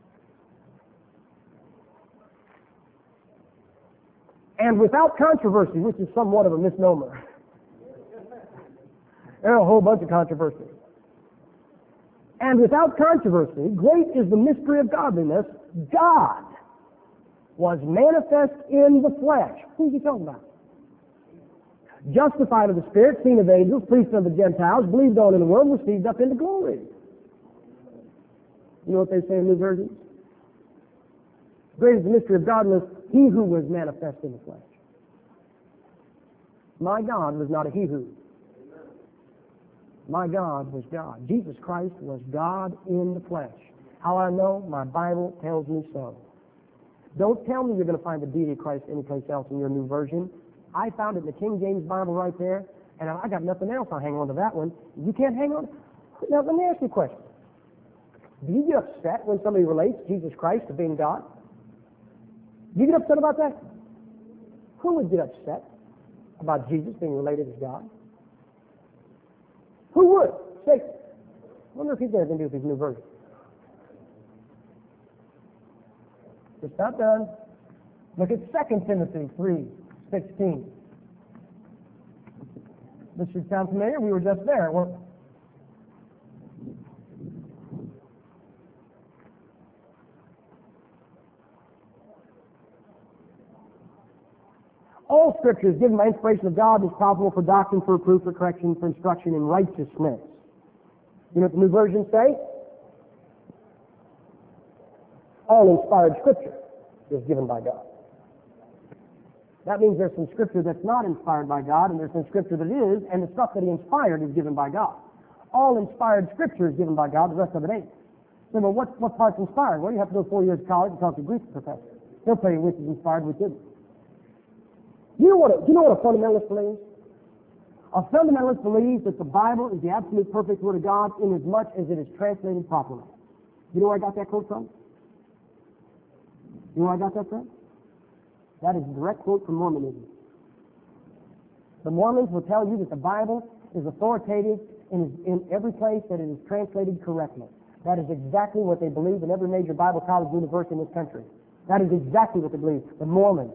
Speaker 1: And without controversy, which is somewhat of a misnomer. There's a whole bunch of controversy. And without controversy, great is the mystery of godliness. God was manifest in the flesh. Who's he talking about? Justified of the Spirit, seen of angels, preached of the Gentiles, believed on in the world, received up into glory. You know what they say in New Versions? Great is the mystery of godliness, he who was manifest in the flesh. My God was not a he who. My God was God. Jesus Christ was God in the flesh. How I know? My Bible tells me so. Don't tell me you're going to find the deity of Christ anyplace else in your new version. I found it in the King James Bible right there, and I got nothing else. I'll hang on to that one. You can't hang on. Now, let me ask you a question. Do you get upset when somebody relates Jesus Christ to being God? Do you get upset about that? Who would get upset about Jesus being related as God? Who would? Say, I wonder if he's got anything to do with his new version. It's not done. Look at Second Timothy three sixteen. This should sound familiar. We were just there. We're, all Scripture is given by inspiration of God and is profitable for doctrine, for reproof, for correction, for instruction in righteousness. You know what the New Version say? All inspired Scripture is given by God. That means there's some Scripture that's not inspired by God, and there's some Scripture that is, and the stuff that He inspired is given by God. All inspired Scripture is given by God, the rest of it ain't. So, well, what, what part's inspired? Well, you have to go four years to college and talk to a Greek professor. He'll tell you which is inspired, which isn't. You know what a, you know what a fundamentalist believes? A fundamentalist believes that the Bible is the absolute perfect Word of God in as much as it is translated properly. You know where I got that quote from? You know where I got that from? That is a direct quote from Mormonism. The Mormons will tell you that the Bible is authoritative in, in every place that it is translated correctly. That is exactly what they believe in every major Bible college university in this country. That is exactly what they believe. The Mormons.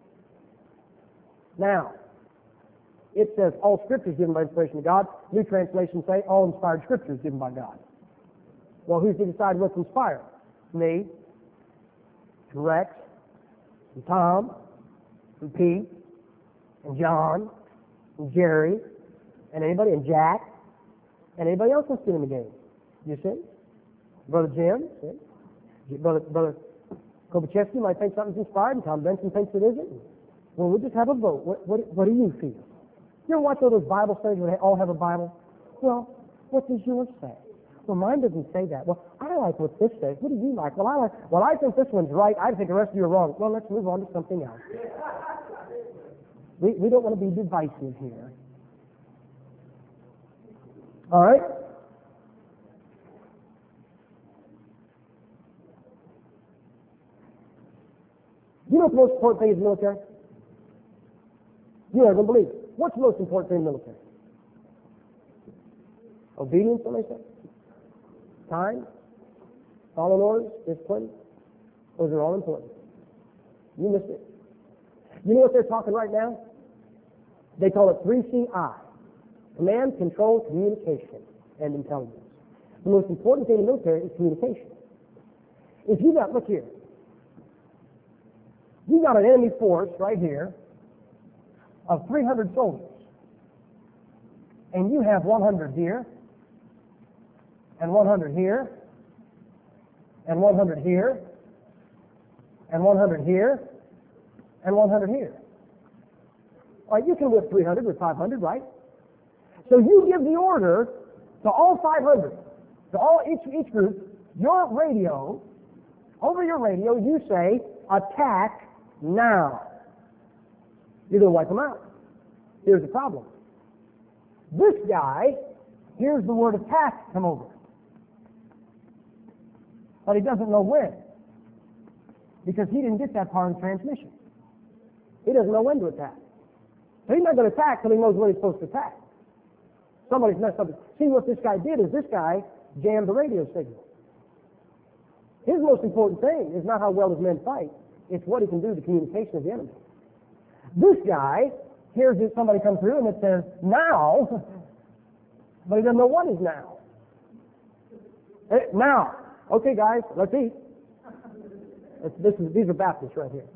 Speaker 1: Now, it says all Scripture is given by inspiration of God. New translations say all inspired Scripture is given by God. Well, who's to decide what's inspired? Me, and Rex, and Tom, and Pete, and John, and Jerry, and anybody, and Jack, and anybody else that's in the game. You see? Brother Jim, see? Brother, Brother Kobaczewski might think something's inspired, and Tom Benson thinks it isn't. Well, we'll just have a vote. What, what, what do you feel? You ever watch all those Bible studies where they all have a Bible? Well, what does yours say? Well, mine doesn't say that. Well, I like what this says. What do you like? Well, I like. Well, I think this one's right. I think the rest of you are wrong. Well, let's move on to something else. We we don't want to be divisive here. All right. You know what the most important thing is in the military? You're not going to believe it. What's the most important thing in the military? Obedience, somebody say? Time? Following orders? Discipline? Those are all important. You missed it. You know what they're talking right now? They call it three C I. Command, control, communication, and intelligence. The most important thing in the military is communication. If you got, look here, you got an enemy force right here of three hundred soldiers, and you have one hundred here, and one hundred here, and one hundred here, and one hundred here, and one hundred here. All right, you can whip three hundred with five hundred, right? So you give the order to all five hundred, to all each, each group, your radio, over your radio, you say, attack now. You're going to wipe them out. Here's the problem. This guy hears the word attack come over, but he doesn't know when, because he didn't get that part in transmission. He doesn't know when to attack. So he's not going to attack until he knows when he's supposed to attack. Somebody's messed up. See, what this guy did is this guy jammed the radio signal. His most important thing is not how well his men fight, it's what he can do to communication of the enemy. This guy hears somebody come through and it says, now, but he doesn't know what is now. Hey, now. Okay, guys, let's eat. It's, this is, these are Baptists right here.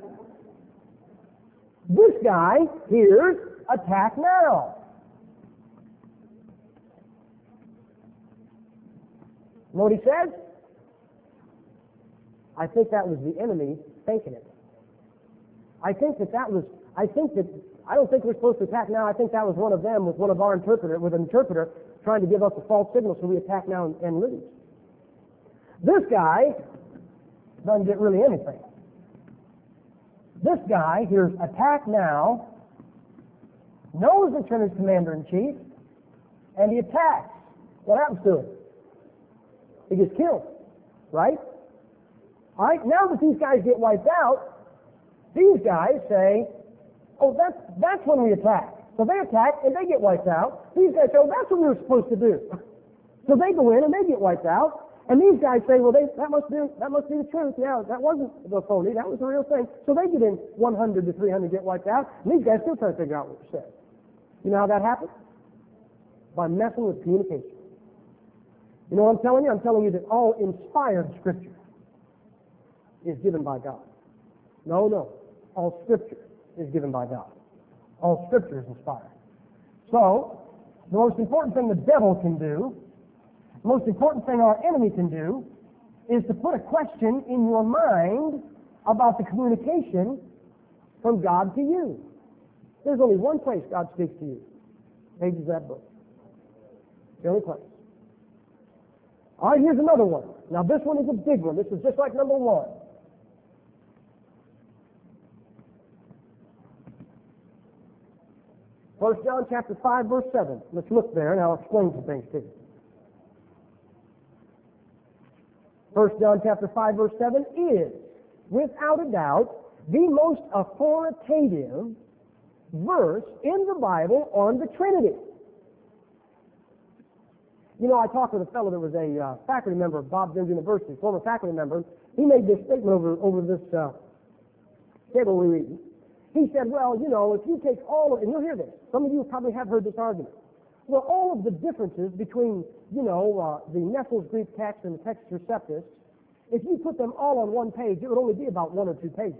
Speaker 1: This guy hears attack now. You know what he says? I think that was the enemy thinking it. I think that that was, I think that, I don't think we're supposed to attack now. I think that was one of them with one of our interpreter, with an interpreter trying to give us a false signal so we attack now and, and lose. This guy doesn't get really anything. This guy hears attack now, knows the Trinity commander-in-chief, and he attacks. What happens to him? He gets killed, right? All right, now that these guys get wiped out, these guys say, oh, that's, that's when we attack. So they attack and they get wiped out. These guys say, oh, that's what we were supposed to do. So they go in and they get wiped out. And these guys say, well, they, that must be that must be the truth. Yeah, that wasn't the phony. That was the real thing. So they get in one hundred to three hundred get wiped out. And these guys still try to figure out what was said. You know how that happens? By messing with communication. You know what I'm telling you? I'm telling you that all inspired Scripture is given by God. No, no. All Scripture is given by God. All Scripture is inspired. So, the most important thing the devil can do, the most important thing our enemy can do, is to put a question in your mind about the communication from God to you. There's only one place God speaks to you. Pages of that book. The only place. All right, here's another one. Now, this one is a big one. This is just like number one. First John chapter five, verse seven. Let's look there, and I'll explain some things to you. First John chapter five, verse seven is, without a doubt, the most authoritative verse in the Bible on the Trinity. You know, I talked with a fellow that was a uh, faculty member of Bob Jones University, former faculty member. He made this statement over, over this uh, table we read. He said, well, you know, if you take all of, and you'll hear this, some of you probably have heard this argument. Well, all of the differences between, you know, uh, the Nestle's Greek text and the Textus Receptus, if you put them all on one page, it would only be about one or two pages.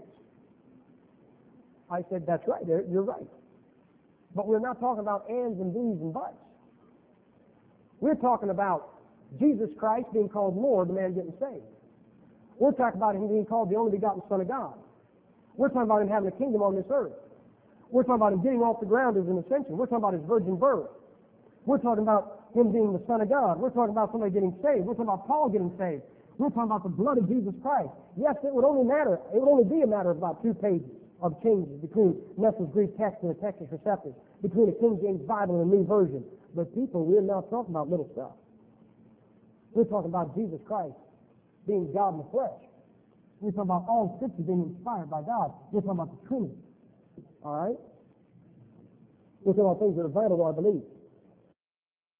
Speaker 1: I said, that's right, you're right. But we're not talking about ands and these and buts. We're talking about Jesus Christ being called Lord, the man getting saved. We're talking about him being called the only begotten Son of God. We're talking about him having a kingdom on this earth. We're talking about him getting off the ground as an ascension. We're talking about his virgin birth. We're talking about him being the Son of God. We're talking about somebody getting saved. We're talking about Paul getting saved. We're talking about the blood of Jesus Christ. Yes, it would only matter, it would only be a matter of about two pages of changes between Nelson's Greek text and the Textus Receptus, between the King James Bible and the New Version. But people, we're not talking about little stuff. We're talking about Jesus Christ being God in the flesh. We're talking about all Scripture being inspired by God. We're talking about the Trinity. All right? We're talking about things that are vital to our belief.